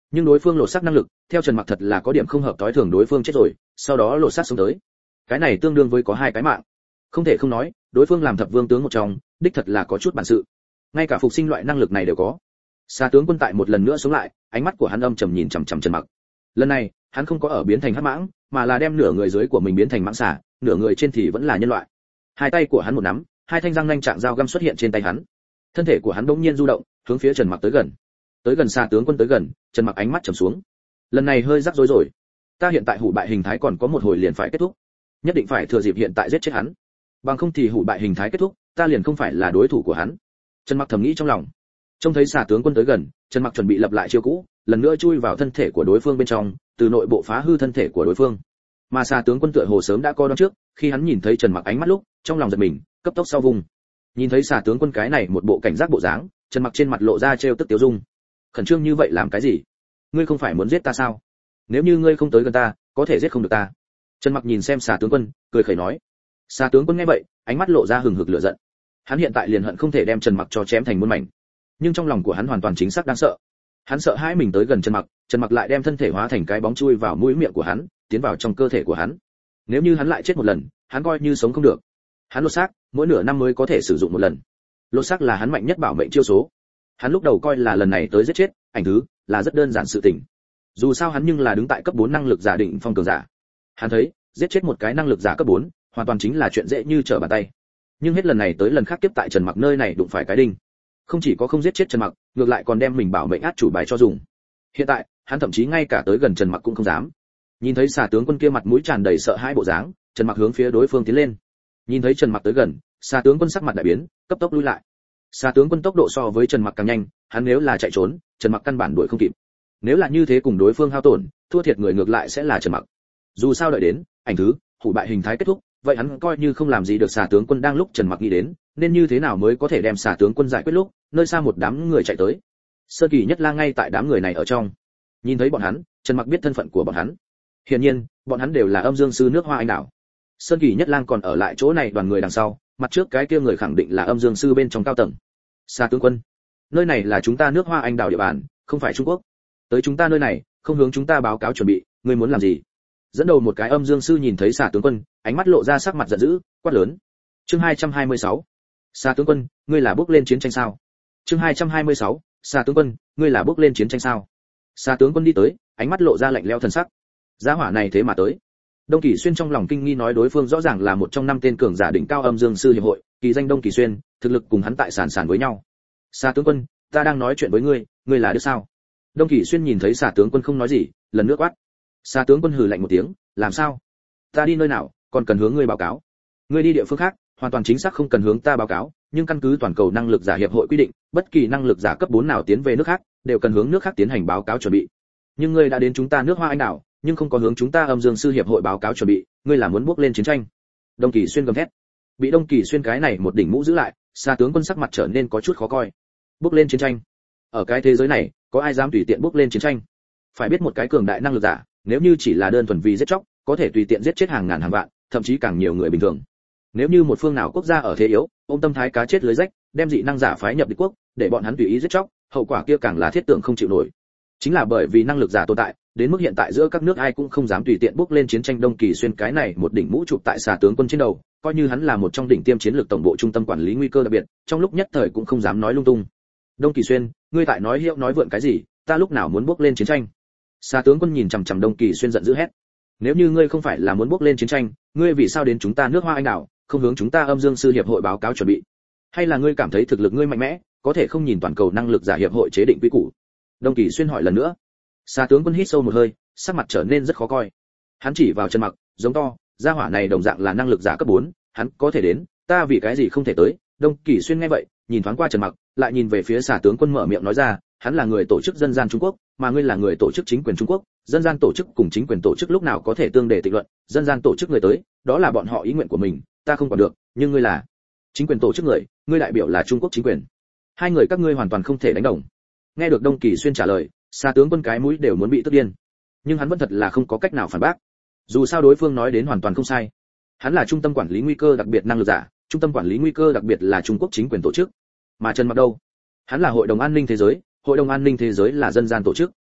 Nhưng đối phương lột xác năng lực, theo Trần Mặc thật là có điểm không hợp tối thường, đối phương chết rồi, sau đó lột xác sống tới. Cái này tương đương với có hai cái mạng. Không thể không nói, đối phương làm thập vương tướng một trong, đích thật là có chút bản sự. Ngay cả phục sinh loại năng lực này đều có. Xà tướng quân tại một lần nữa sống lại, ánh mắt của hắn âm trầm nhìn chằm chằm Trần Mặc. Lần này, hắn không có ở biến thành hắc mãng, mà là đem nửa người dưới của mình biến thành mãng xà, nửa người trên thì vẫn là nhân loại. Hai tay của hắn một nắm, hai thanh răng nanh trạng dao găm xuất hiện trên tay hắn. Thân thể của hắn bỗng nhiên du động, hướng phía Trần Mặc tới gần. Tới gần Xà tướng quân tới gần, Trần Mặc ánh mắt trầm xuống. Lần này hơi rắc rối rồi. Ta hiện tại hủ bại hình thái còn có một hồi liền phải kết thúc, nhất định phải thừa dịp hiện tại giết chết hắn, bằng không thì hủ bại hình thái kết thúc, ta liền không phải là đối thủ của hắn. Trần Mặc thầm nghĩ trong lòng. Trông thấy Xà tướng quân tới gần, Trần Mặc chuẩn bị lập lại chiêu cũ, lần nữa chui vào thân thể của đối phương bên trong, từ nội bộ phá hư thân thể của đối phương. Mà Xà tướng quân tựa hồ sớm đã coi đoán trước, khi hắn nhìn thấy Trần Mặc ánh mắt lúc, trong lòng giật mình, cấp tốc sau vùng. Nhìn thấy Xà tướng quân cái này một bộ cảnh giác bộ dáng, Trần Mặc trên mặt lộ ra trêu tức tiêu dung. Khẩn trương như vậy làm cái gì? Ngươi không phải muốn giết ta sao? Nếu như ngươi không tới gần ta, có thể giết không được ta. Trần Mặc nhìn xem Xà tướng quân, cười khẩy nói. Xà tướng quân nghe vậy, ánh mắt lộ ra hừng hực lửa giận. Hắn hiện tại liền hận không thể đem Trần Mặc cho chém thành muôn mảnh. Nhưng trong lòng của hắn hoàn toàn chính xác đang sợ. Hắn sợ hãi mình tới gần Trần Mặc, Trần Mặc lại đem thân thể hóa thành cái bóng chui vào mũi miệng của hắn, tiến vào trong cơ thể của hắn. Nếu như hắn lại chết một lần, hắn coi như sống không được. Hắn lột xác, mỗi nửa năm mới có thể sử dụng một lần. Lột xác là hắn mạnh nhất bảo mệnh chiêu số. Hắn lúc đầu coi là lần này tới giết chết, ảnh thứ, là rất đơn giản sự tình. Dù sao hắn nhưng là đứng tại cấp bốn năng lực giả định phong cường giả. Hắn thấy, giết chết một cái năng lực giả cấp bốn, hoàn toàn chính là chuyện dễ như trở bàn tay. Nhưng hết lần này tới lần khác tiếp tại Trần Mặc nơi này đụng phải cái đinh. Không chỉ có không giết chết Trần Mặc, ngược lại còn đem mình bảo mệnh át chủ bài cho dùng. Hiện tại, hắn thậm chí ngay cả tới gần Trần Mặc cũng không dám. Nhìn thấy Xà tướng quân kia mặt mũi tràn đầy sợ hãi bộ dáng, Trần Mặc hướng phía đối phương tiến lên. Nhìn thấy Trần Mặc tới gần, Xà tướng quân sắc mặt đại biến, cấp tốc lui lại. Xà tướng quân tốc độ so với Trần Mặc càng nhanh, hắn nếu là chạy trốn, Trần Mặc căn bản đuổi không kịp. Nếu là như thế cùng đối phương hao tổn, thua thiệt người ngược lại sẽ là Trần Mặc. Dù sao đợi đến ảnh thứ, hủ bại hình thái kết thúc, vậy hắn coi như không làm gì được Xà tướng quân. Đang lúc Trần Mặc nghĩ đến, nên như thế nào mới có thể đem Xà tướng quân giải quyết lúc, nơi xa một đám người chạy tới. Sơ Kỳ Nhất Lang ngay tại đám người này ở trong. Nhìn thấy bọn hắn, Trần Mặc biết thân phận của bọn hắn. Hiển nhiên, bọn hắn đều là Âm Dương sư nước Hoa Anh đảo. Sơn Kỳ Nhất Lang còn ở lại chỗ này đoàn người đằng sau, mặt trước cái kia người khẳng định là Âm Dương sư bên trong cao tầng. Xà tướng quân, nơi này là chúng ta nước Hoa Anh đảo địa bàn, không phải Trung Quốc. Tới chúng ta nơi này, không hướng chúng ta báo cáo chuẩn bị, ngươi muốn làm gì? Dẫn đầu một cái Âm Dương sư nhìn thấy Xà tướng quân, ánh mắt lộ ra sắc mặt giận dữ, quát lớn. Chương hai trăm hai mươi sáu. Xà tướng quân, ngươi là bước lên chiến tranh sao? Chương hai trăm hai mươi sáu. Xà tướng quân, ngươi là bước lên chiến tranh sao? Xà tướng quân đi tới, ánh mắt lộ ra lạnh lẽo thần sắc. Giá hỏa này thế mà tới. Đông Kỳ Xuyên trong lòng kinh nghi nói đối phương rõ ràng là một trong năm tên cường giả đỉnh cao Âm Dương sư hiệp hội, kỳ danh Đông Kỳ Xuyên, thực lực cùng hắn tại sàn sàn với nhau. Xà tướng quân, ta đang nói chuyện với ngươi, ngươi là đứa sao? Đông Kỳ Xuyên nhìn thấy Xà tướng quân không nói gì, lần nữa quát. Xà tướng quân hừ lạnh một tiếng, làm sao? Ta đi nơi nào, còn cần hướng ngươi báo cáo? Ngươi đi địa phương khác, hoàn toàn chính xác không cần hướng ta báo cáo, nhưng căn cứ toàn cầu năng lực giả hiệp hội quy định, bất kỳ năng lực giả cấp bốn nào tiến về nước khác, đều cần hướng nước khác tiến hành báo cáo chuẩn bị. Nhưng ngươi đã đến chúng ta nước Hoa Anh đảo, nhưng không có hướng chúng ta Âm Dương sư hiệp hội báo cáo chuẩn bị, ngươi là muốn bước lên chiến tranh? Đông Kỳ Xuyên gầm thét. Bị Đông Kỳ Xuyên cái này một đỉnh mũ giữ lại, Xà tướng quân sắc mặt trở nên có chút khó coi. Bước lên chiến tranh? Ở cái thế giới này, có ai dám tùy tiện bước lên chiến tranh? Phải biết một cái cường đại năng lực giả, nếu như chỉ là đơn thuần vì giết chóc, có thể tùy tiện giết chết hàng ngàn hàng vạn, thậm chí càng nhiều người bình thường. Nếu như một phương nào quốc gia ở thế yếu, ôm tâm thái cá chết lưới rách, đem dị năng giả phái nhập địch quốc, để bọn hắn tùy ý giết chóc, hậu quả kia càng là thiết tưởng không chịu nổi. Chính là bởi vì năng lực giả tồn tại, đến mức hiện tại giữa các nước ai cũng không dám tùy tiện bước lên chiến tranh. Đông Kỳ Xuyên cái này một đỉnh mũ chụp tại Xà tướng quân trên đầu, coi như hắn là một trong đỉnh tiêm chiến lược tổng bộ trung tâm quản lý nguy cơ đặc biệt, trong lúc nhất thời cũng không dám nói lung tung. Đông Kỳ Xuyên, ngươi tại nói hiệu nói vượn cái gì? Ta lúc nào muốn bước lên chiến tranh? Xà tướng quân nhìn chằm chằm Đông Kỳ Xuyên giận dữ hét. Nếu như ngươi không phải là muốn bước lên chiến tranh, ngươi vì sao đến chúng ta nước Hoa Anh đảo, không hướng chúng ta Âm Dương sư hiệp hội báo cáo chuẩn bị? Hay là ngươi cảm thấy thực lực ngươi mạnh mẽ, có thể không nhìn toàn cầu năng lực giả hiệp hội chế định quy củ? Đông Kỳ Xuyên hỏi lần nữa. Xà tướng quân hít sâu một hơi, sắc mặt trở nên rất khó coi. Hắn chỉ vào Trần Mặc, giống to, gia hỏa này đồng dạng là năng lực giả cấp bốn, hắn có thể đến, ta vì cái gì không thể tới? Đông Kỳ Xuyên nghe vậy, nhìn thoáng qua Trần Mặc, lại nhìn về phía Xà tướng quân mở miệng nói ra, hắn là người tổ chức dân gian Trung Quốc, mà ngươi là người tổ chức chính quyền Trung Quốc, dân gian tổ chức cùng chính quyền tổ chức lúc nào có thể tương đề tịch luận, dân gian tổ chức người tới, đó là bọn họ ý nguyện của mình, ta không quản được, nhưng ngươi là chính quyền tổ chức người, ngươi đại biểu là Trung Quốc chính quyền. Hai người các ngươi hoàn toàn không thể đánh đồng. Nghe được Đông Kỳ Xuyên trả lời, Xà tướng quân cái mũi đều muốn bị tức điên. Nhưng hắn vẫn thật là không có cách nào phản bác. Dù sao đối phương nói đến hoàn toàn không sai. Hắn là trung tâm quản lý nguy cơ đặc biệt năng lực giả, trung tâm quản lý nguy cơ đặc biệt là Trung Quốc chính quyền tổ chức. Mà Trần Mặc đâu? Hắn là Hội đồng An ninh Thế giới, Hội đồng An ninh Thế giới là dân gian tổ chức.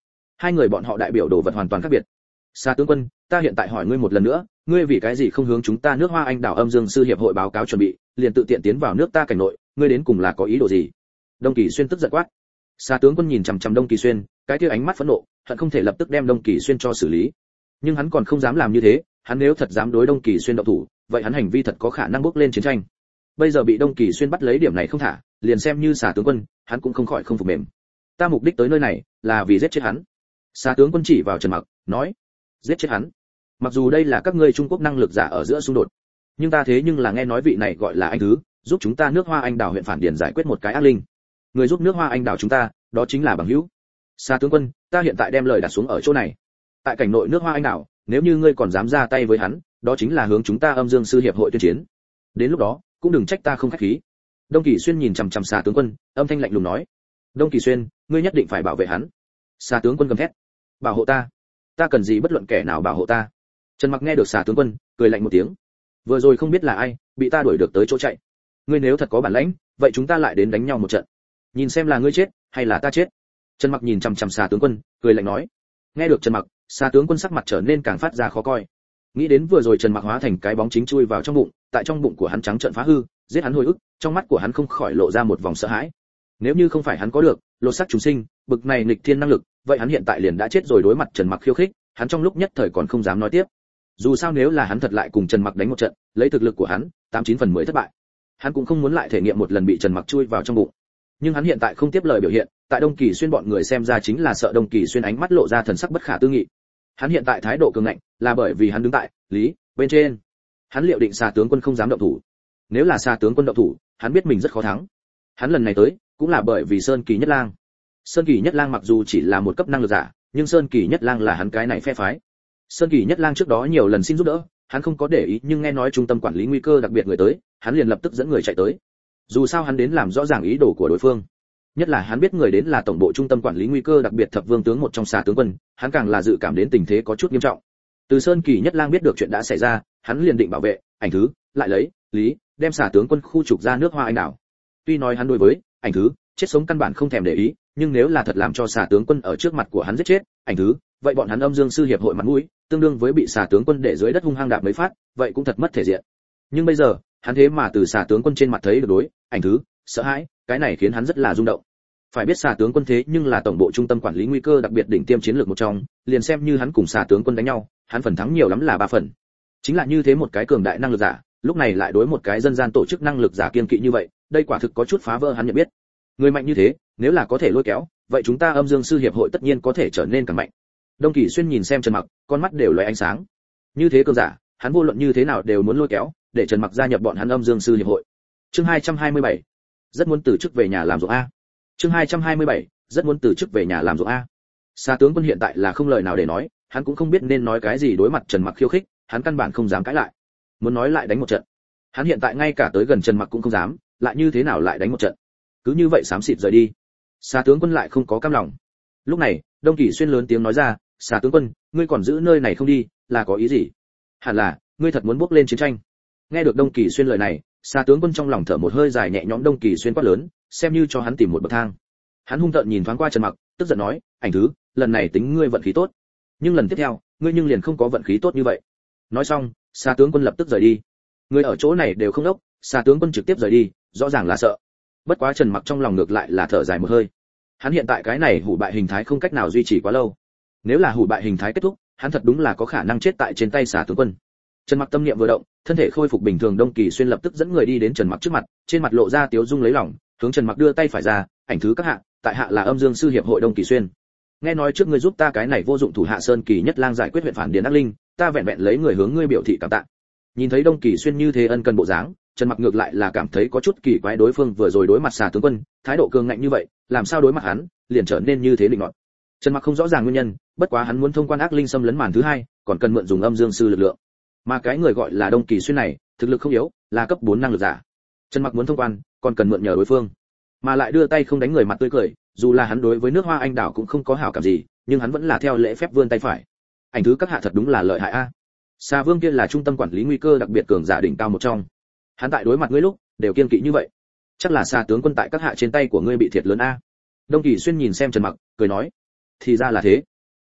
hai người bọn họ đại biểu đồ vật hoàn toàn khác biệt. Sa tướng quân, ta hiện tại hỏi ngươi một lần nữa, ngươi vì cái gì không hướng chúng ta nước Hoa Anh đảo Âm Dương sư hiệp hội báo cáo chuẩn bị, liền tự tiện tiến vào nước ta cảnh nội, ngươi đến cùng là có ý đồ gì? Đông Kỳ Xuyên tức giận quát. Sa tướng quân nhìn chằm chằm Đông Kỳ Xuyên, cái kia ánh mắt phẫn nộ, hận không thể lập tức đem Đông Kỳ Xuyên cho xử lý. Nhưng hắn còn không dám làm như thế, hắn nếu thật dám đối Đông Kỳ Xuyên động thủ, vậy hắn hành vi thật có khả năng bước lên chiến tranh. Bây giờ bị Đông Kỳ Xuyên bắt lấy điểm này không thả, liền xem như Sa tướng quân, hắn cũng không khỏi không phục mềm. Ta mục đích tới nơi này là vì giết chết hắn. Sa tướng quân chỉ vào Trần Mặc, nói: giết chết hắn. Mặc dù đây là các ngươi Trung Quốc năng lực giả ở giữa xung đột, nhưng ta thế nhưng là nghe nói vị này gọi là anh thứ, giúp chúng ta nước Hoa Anh đảo huyện phản điền giải quyết một cái ác linh. Người giúp nước Hoa Anh đảo chúng ta, đó chính là bằng hữu. Sa tướng quân, ta hiện tại đem lời đặt xuống ở chỗ này. Tại cảnh nội nước Hoa Anh đảo, nếu như ngươi còn dám ra tay với hắn, đó chính là hướng chúng ta Âm Dương sư hiệp hội tuyên chiến. Đến lúc đó, cũng đừng trách ta không khách khí. Đông Kỳ Xuyên nhìn chằm chằm Sa tướng quân, âm thanh lạnh lùng nói: Đông Kỳ Xuyên, ngươi nhất định phải bảo vệ hắn. Sa tướng quân gầm thét: bảo hộ ta? Ta cần gì bất luận kẻ nào bảo hộ ta? Trần Mặc nghe được Sa tướng quân, cười lạnh một tiếng. Vừa rồi không biết là ai, bị ta đuổi được tới chỗ chạy. Ngươi nếu thật có bản lĩnh, vậy chúng ta lại đến đánh nhau một trận. Nhìn xem là ngươi chết, hay là ta chết. Trần Mặc nhìn chằm chằm Sa tướng quân, cười lạnh nói. Nghe được Trần Mặc, Sa tướng quân sắc mặt trở nên càng phát ra khó coi. Nghĩ đến vừa rồi Trần Mặc hóa thành cái bóng chính chui vào trong bụng, tại trong bụng của hắn trắng trợn phá hư, giết hắn hồi ức, trong mắt của hắn không khỏi lộ ra một vòng sợ hãi. Nếu như không phải hắn có được lột xác chúng sinh, bực này nghịch thiên năng lực, vậy hắn hiện tại liền đã chết rồi. Đối mặt Trần Mặc khiêu khích, hắn trong lúc nhất thời còn không dám nói tiếp. Dù sao nếu là hắn thật lại cùng Trần Mặc đánh một trận, lấy thực lực của hắn, tám chín phần mười thất bại. Hắn cũng không muốn lại thể nghiệm một lần bị Trần Mặc chui vào trong bụng. Nhưng hắn hiện tại không tiếp lời biểu hiện, tại Đông Kỳ Xuyên bọn người xem ra chính là sợ Đông Kỳ Xuyên ánh mắt lộ ra thần sắc bất khả tư nghị. Hắn hiện tại thái độ cường ngạnh, là bởi vì hắn đứng tại lý bên trên. Hắn liệu định Sa tướng quân không dám động thủ. Nếu là Sa tướng quân động thủ, hắn biết mình rất khó thắng. Hắn lần này tới, cũng là bởi vì Sơn Kỳ Nhất Lang. Sơn Kỳ Nhất Lang mặc dù chỉ là một cấp năng lực giả, nhưng Sơn Kỳ Nhất Lang là hắn cái này phe phái. Sơn Kỳ Nhất Lang trước đó nhiều lần xin giúp đỡ, hắn không có để ý, nhưng nghe nói trung tâm quản lý nguy cơ đặc biệt người tới, hắn liền lập tức dẫn người chạy tới. Dù sao hắn đến làm rõ ràng ý đồ của đối phương. Nhất là hắn biết người đến là tổng bộ trung tâm quản lý nguy cơ đặc biệt thập vương tướng một trong Sa tướng quân, hắn càng là dự cảm đến tình thế có chút nghiêm trọng. Từ Sơn Kỳ Nhất Lang biết được chuyện đã xảy ra, hắn liền định bảo vệ ảnh thứ, lại lấy lý đem Sa tướng quân khu trục ra nước Hoa Anh đảo. Tuy nói hắn đối với ảnh thứ chết sống căn bản không thèm để ý, nhưng nếu là thật làm cho Sa tướng quân ở trước mặt của hắn giết chết ảnh thứ, vậy bọn hắn Âm Dương sư hiệp hội mặt mũi tương đương với bị Sa tướng quân để dưới đất hung hăng đạp mấy phát, vậy cũng thật mất thể diện. Nhưng bây giờ hắn thế mà từ Sa tướng quân trên mặt thấy được đối ảnh thứ sợ hãi, cái này khiến hắn rất là rung động. Phải biết Sa tướng quân thế nhưng là tổng bộ trung tâm quản lý nguy cơ đặc biệt đỉnh tiêm chiến lược một trong, liền xem như hắn cùng Sa tướng quân đánh nhau, hắn phần thắng nhiều lắm là ba phần. Chính là như thế một cái cường đại năng lực giả, lúc này lại đối một cái dân gian tổ chức năng lực giả kiên kỵ như vậy, đây quả thực có chút phá vỡ hắn nhận biết. Người mạnh như thế, nếu là có thể lôi kéo, vậy chúng ta Âm Dương sư hiệp hội tất nhiên có thể trở nên càng mạnh. Đông Kỳ Xuyên nhìn xem Trần Mặc, con mắt đều lóe ánh sáng. Như thế cường giả, hắn vô luận như thế nào đều muốn lôi kéo, để Trần Mặc gia nhập bọn hắn Âm Dương sư hiệp hội. Chương hai trăm hai mươi bảy, rất muốn từ chức về nhà làm ruộng a. Chương hai trăm hai mươi bảy, rất muốn từ chức về nhà làm ruộng a. Sa tướng quân hiện tại là không lời nào để nói, hắn cũng không biết nên nói cái gì đối mặt Trần Mặc khiêu khích, hắn căn bản không dám cãi lại. Muốn nói lại đánh một trận, hắn hiện tại ngay cả tới gần Trần Mặc cũng không dám, lại như thế nào lại đánh một trận. Cứ như vậy xám xịt rời đi. Sa tướng quân lại không có cam lòng. Lúc này, Đông Kỳ Xuyên lớn tiếng nói ra, Sa tướng quân, ngươi còn giữ nơi này không đi, là có ý gì? Hẳn là, ngươi thật muốn bước lên chiến tranh. Nghe được Đông Kỳ Xuyên lời này, Sa tướng quân trong lòng thở một hơi dài nhẹ nhõm. Đông Kỳ Xuyên quát lớn, xem như cho hắn tìm một bậc thang. Hắn hung tợn nhìn thoáng qua Trần Mặc, tức giận nói, ảnh thứ, lần này tính ngươi vận khí tốt, nhưng lần tiếp theo, ngươi nhưng liền không có vận khí tốt như vậy. Nói xong, Sa tướng quân lập tức rời đi. Người ở chỗ này đều không đốc, Sa tướng quân trực tiếp rời đi, rõ ràng là sợ. Bất quá Trần Mặc trong lòng ngược lại là thở dài một hơi. Hắn hiện tại cái này hủ bại hình thái không cách nào duy trì quá lâu. Nếu là hủ bại hình thái kết thúc, hắn thật đúng là có khả năng chết tại trên tay Sa tướng quân. Trần Mặc tâm niệm vừa động, thân thể khôi phục bình thường. Đông Kỳ Xuyên lập tức dẫn người đi đến Trần Mặc trước mặt, trên mặt lộ ra tiếu dung lấy lòng, hướng Trần Mặc đưa tay phải ra, ảnh thứ các hạ, tại hạ là Âm Dương sư hiệp hội Đông Kỳ Xuyên. Nghe nói trước ngươi giúp ta cái này vô dụng thủ hạ Sơn Kỳ Nhất Lang giải quyết huyện phản điền ác linh, ta vẹn vẹn lấy người hướng ngươi biểu thị cảm tạ. Nhìn thấy Đông Kỳ Xuyên như thế ân cần bộ dáng, Trần Mặc ngược lại là cảm thấy có chút kỳ quái, đối phương vừa rồi đối mặt Sa tướng quân, thái độ cường ngạnh như vậy, làm sao đối mặt hắn, liền trở nên như thế định nọt. Trần Mặc không rõ ràng nguyên nhân, bất quá hắn muốn thông quan ác linh xâm lấn màn thứ hai, còn cần mượn dùng Âm Dương sư lực lượng. Mà cái người gọi là Đông Kỳ Xuyên này, thực lực không yếu, là cấp bốn năng lực giả. Trần Mặc muốn thông quan, còn cần mượn nhờ đối phương, mà lại đưa tay không đánh người mặt tươi cười, dù là hắn đối với nước Hoa Anh đảo cũng không có hảo cảm gì, nhưng hắn vẫn là theo lễ phép vươn tay phải. Ảnh thứ các hạ thật đúng là lợi hại a. Sa Vương kia là trung tâm quản lý nguy cơ đặc biệt cường giả đỉnh cao một trong. Hắn tại đối mặt ngươi lúc, đều kiên kỵ như vậy. Chắc là Sa tướng quân tại các hạ trên tay của ngươi bị thiệt lớn a. Đông Kỳ Xuyên nhìn xem Trần Mặc, cười nói, thì ra là thế.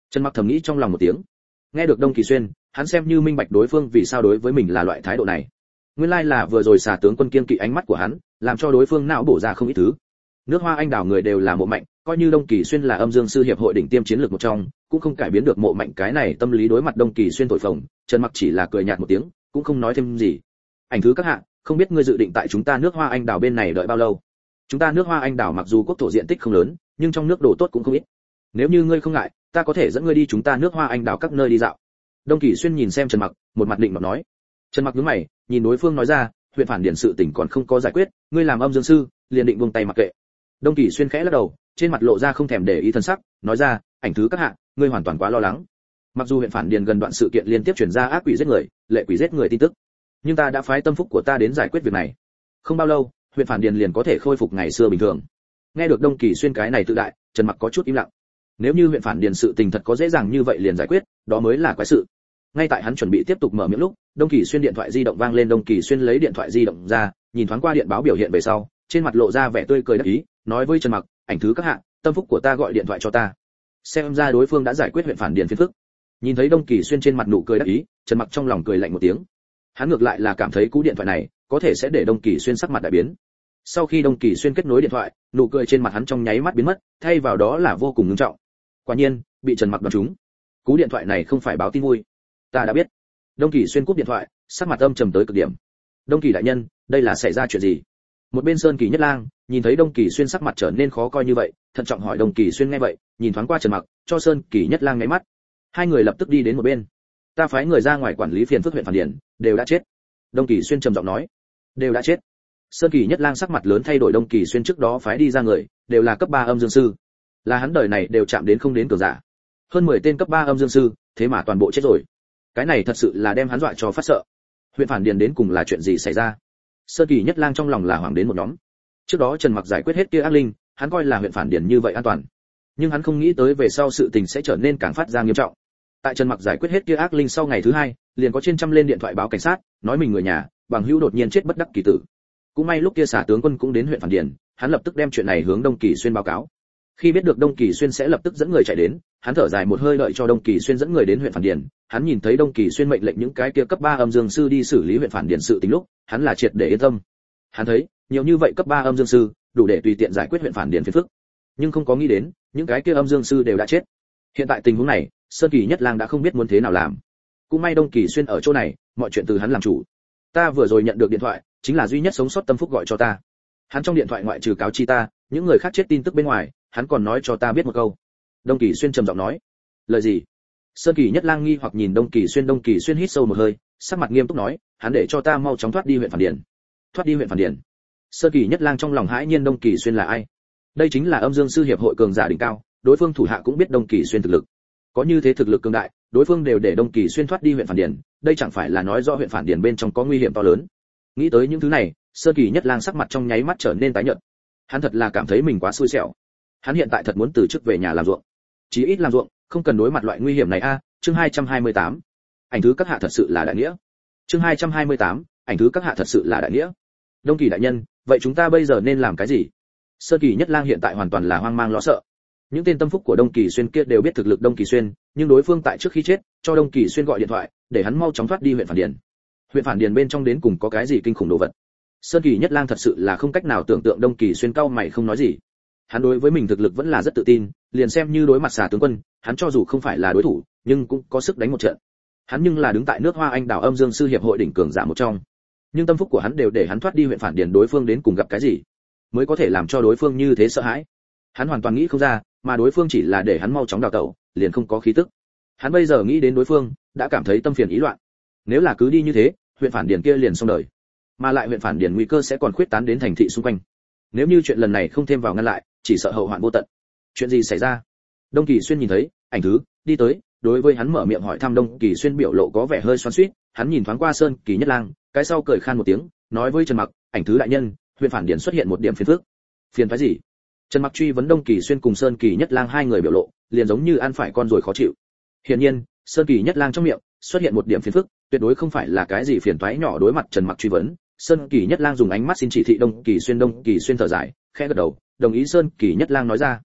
Trần Mặc thầm nghĩ trong lòng một tiếng. Nghe được Đông Kỳ Xuyên, hắn xem như minh bạch đối phương vì sao đối với mình là loại thái độ này. Nguyên lai là vừa rồi xà tướng quân kiên kỵ ánh mắt của hắn, làm cho đối phương não bổ ra không ít thứ. Nước Hoa Anh đảo người đều là Mộ Mạnh, coi như Đông Kỳ Xuyên là Âm Dương sư hiệp hội đỉnh tiêm chiến lược một trong, cũng không cải biến được Mộ Mạnh cái này tâm lý đối mặt Đông Kỳ Xuyên thổi phồng. Trần Mặc chỉ là cười nhạt một tiếng, cũng không nói thêm gì. Ảnh thứ các hạ, không biết ngươi dự định tại chúng ta nước Hoa Anh đảo bên này đợi bao lâu? Chúng ta nước Hoa Anh đảo mặc dù quốc thổ diện tích không lớn, nhưng trong nước đồ tốt cũng không ít. Nếu như ngươi không ngại, ta có thể dẫn ngươi đi chúng ta nước Hoa Anh đảo các nơi đi dạo. Đông Kỳ Xuyên nhìn xem Trần Mặc, một mặt định mà nói. Trần Mặc nhướng mày, nhìn đối phương nói ra, huyện phản điển sự tình còn không có giải quyết, ngươi làm Âm Dương sư, liền định buông tay mặc kệ. Đông Kỳ Xuyên khẽ lắc đầu, trên mặt lộ ra không thèm để ý thân sắc, nói ra, ảnh thứ các hạ, ngươi hoàn toàn quá lo lắng. Mặc dù huyện phản điển gần đoạn sự kiện liên tiếp truyền ra ác quỷ giết người, lệ quỷ giết người tin tức, nhưng ta đã phái tâm phúc của ta đến giải quyết việc này. Không bao lâu, huyện phản điển liền có thể khôi phục ngày xưa bình thường. Nghe được Đông Kỳ Xuyên cái này tự đại, Trần Mặc có chút im lặng. Nếu như huyện phản điển sự tình thật có dễ dàng như vậy liền giải quyết, đó mới là quái sự. Ngay tại hắn chuẩn bị tiếp tục mở miệng lúc, Đông Kỳ Xuyên điện thoại di động vang lên. Đông Kỳ Xuyên lấy điện thoại di động ra, nhìn thoáng qua điện báo biểu hiện về sau, trên mặt lộ ra vẻ tươi cười đắc ý, nói với Trần Mặc, ảnh thứ các hạ, tâm phúc của ta gọi điện thoại cho ta. Xem ra đối phương đã giải quyết huyện phản điển phiền phức. Nhìn thấy Đông Kỳ Xuyên trên mặt nụ cười đắc ý, Trần Mặc trong lòng cười lạnh một tiếng. Hắn ngược lại là cảm thấy cú điện thoại này có thể sẽ để Đông Kỳ Xuyên sắc mặt đại biến. Sau khi Đông Kỳ Xuyên kết nối điện thoại, nụ cười trên mặt hắn trong nháy mắt biến mất, thay vào đó là vô cùng nghiêm trọng. Quả nhiên, bị Trần Mặc đoán trúng. Cú điện thoại này không phải báo tin vui. Ta đã biết. Đông Kỳ Xuyên cúp điện thoại, sắc mặt âm trầm tới cực điểm. Đông Kỳ đại nhân, đây là xảy ra chuyện gì? Một bên Sơn Kỳ Nhất Lang nhìn thấy Đông Kỳ Xuyên sắc mặt trở nên khó coi như vậy, thận trọng hỏi. Đông Kỳ Xuyên nghe vậy, nhìn thoáng qua Trần Mặc, cho Sơn Kỳ Nhất Lang nháy mắt. Hai người lập tức đi đến một bên. Ta phái người ra ngoài quản lý phiền phức huyện phản điển, đều đã chết. Đông Kỳ Xuyên trầm giọng nói. Đều đã chết. Sơn Kỳ Nhất Lang sắc mặt lớn thay đổi. Đông Kỳ Xuyên trước đó phái đi ra người, đều là cấp ba âm dương sư, là hắn đời này đều chạm đến không đến cường giả. Hơn mười tên cấp ba âm dương sư, thế mà toàn bộ chết rồi. Cái này thật sự là đem hắn dọa cho phát sợ. Huyện phản điển đến cùng là chuyện gì xảy ra? Sơn Kỳ Nhất Lang trong lòng là hoảng đến một nhóm. Trước đó Trần Mặc giải quyết hết kia ác linh, hắn coi là huyện phản điển như vậy an toàn, nhưng hắn không nghĩ tới về sau sự tình sẽ trở nên càng phát ra nghiêm trọng. Tại Trần Mặc giải quyết hết kia ác linh sau ngày thứ hai, liền có trên trăm lên điện thoại báo cảnh sát, nói mình người nhà, bằng hữu đột nhiên chết bất đắc kỳ tử. Cũng may lúc kia xả tướng quân cũng đến huyện phản điển, hắn lập tức đem chuyện này hướng Đông Kỳ Xuyên báo cáo. Khi biết được Đông Kỳ Xuyên sẽ lập tức dẫn người chạy đến, hắn thở dài một hơi đợi cho Đông Kỳ Xuyên dẫn người đến huyện phản điển. Hắn nhìn thấy Đông Kỳ Xuyên mệnh lệnh những cái kia cấp ba âm dương sư đi xử lý huyện phản điển sự tình lúc, hắn là triệt để yên tâm. Hắn thấy, nhiều như vậy cấp ba âm dương sư, đủ để tùy tiện giải quyết huyện phản điển phiền phức. Nhưng không có nghĩ đến, những cái kia âm dương sư đều đã chết. Hiện tại tình huống này, Sơn Kỳ Nhất Lang đã không biết muốn thế nào làm. Cũng may Đông Kỳ Xuyên ở chỗ này, mọi chuyện từ hắn làm chủ. Ta vừa rồi nhận được điện thoại, chính là duy nhất sống sót tâm phúc gọi cho ta. Hắn trong điện thoại ngoại trừ cáo chi ta, những người khác chết tin tức bên ngoài, hắn còn nói cho ta biết một câu. Đông Kỳ Xuyên trầm giọng nói. Lời gì? Sơn Kỳ Nhất Lang nghi hoặc nhìn Đông Kỳ Xuyên. Đông Kỳ Xuyên hít sâu một hơi, sắc mặt nghiêm túc nói, hắn để cho ta mau chóng thoát đi huyện phản điển. Thoát đi huyện phản điển? Sơn Kỳ Nhất Lang trong lòng hãi nhiên. Đông Kỳ Xuyên là ai? Đây chính là Âm Dương sư hiệp hội cường giả đỉnh cao, đối phương thủ hạ cũng biết Đông Kỳ Xuyên thực lực. Có như thế thực lực cường đại, đối phương đều để Đông Kỳ Xuyên thoát đi huyện phản điển, đây chẳng phải là nói rõ huyện phản điển bên trong có nguy hiểm to lớn. Nghĩ tới những thứ này, Sơn Kỳ Nhất Lang sắc mặt trong nháy mắt trở nên tái nhợt. Hắn thật là cảm thấy mình quá xui xẻo. Hắn hiện tại thật muốn từ chức về nhà làm ruộng. Chí ít làm ruộng, không cần đối mặt loại nguy hiểm này a. À, chương hai trăm hai mươi tám. Ảnh thứ các hạ thật sự là đại nghĩa. Chương hai trăm hai mươi tám. Ảnh thứ các hạ thật sự là đại nghĩa. Đông Kỳ đại nhân, vậy chúng ta bây giờ nên làm cái gì? Sơn Kỳ Nhất Lang hiện tại hoàn toàn là hoang mang lo sợ. Những tên tâm phúc của Đông Kỳ Xuyên kia đều biết thực lực Đông Kỳ Xuyên, nhưng đối phương tại trước khi chết, cho Đông Kỳ Xuyên gọi điện thoại, để hắn mau chóng thoát đi huyện phản điển. Huyện phản điển bên trong đến cùng có cái gì kinh khủng đồ vật? Sơn Kỳ Nhất Lang thật sự là không cách nào tưởng tượng. Đông Kỳ Xuyên cau mày không nói gì. Hắn đối với mình thực lực vẫn là rất tự tin, liền xem như đối mặt xà tướng quân, hắn cho dù không phải là đối thủ, nhưng cũng có sức đánh một trận. Hắn nhưng là đứng tại nước Hoa Anh đảo Âm Dương sư hiệp hội đỉnh cường giả một trong. Nhưng tâm phúc của hắn đều để hắn thoát đi huyện phản điển, đối phương đến cùng gặp cái gì mới có thể làm cho đối phương như thế sợ hãi? Hắn hoàn toàn nghĩ không ra, mà đối phương chỉ là để hắn mau chóng đào tẩu, liền không có khí tức. Hắn bây giờ nghĩ đến đối phương, đã cảm thấy tâm phiền ý loạn. Nếu là cứ đi như thế, huyện phản điển kia liền xong đời. Mà lại huyện phản điển nguy cơ sẽ còn khuyết tán đến thành thị xung quanh. Nếu như chuyện lần này không thêm vào ngăn lại, chỉ sợ hậu hoạn vô tận. Chuyện gì xảy ra? Đông Kỳ Xuyên nhìn thấy ảnh thứ đi tới, đối với hắn mở miệng hỏi thăm. Đông Kỳ Xuyên biểu lộ có vẻ hơi xoắn xuýt, hắn nhìn thoáng qua Sơn Kỳ Nhất Lang, cái sau cười khan một tiếng, nói với Trần Mặc, ảnh thứ đại nhân, huyện phản điển xuất hiện một điểm phiền phức. Phiền phức gì? Trần Mặc truy vấn. Đông Kỳ Xuyên cùng Sơn Kỳ Nhất Lang hai người biểu lộ liền giống như ăn phải con rồi khó chịu. Hiển nhiên, Sơn Kỳ Nhất Lang trong miệng xuất hiện một điểm phiền phức, tuyệt đối không phải là cái gì phiền toái nhỏ. Đối mặt Trần Mặc truy vấn, Sơn Kỳ Nhất Lang dùng ánh mắt xin chỉ thị Đông Kỳ Xuyên. Đông Kỳ Xuyên thở dài, khẽ gật đầu, đồng ý Sơn Kỳ Nhất Lang nói ra.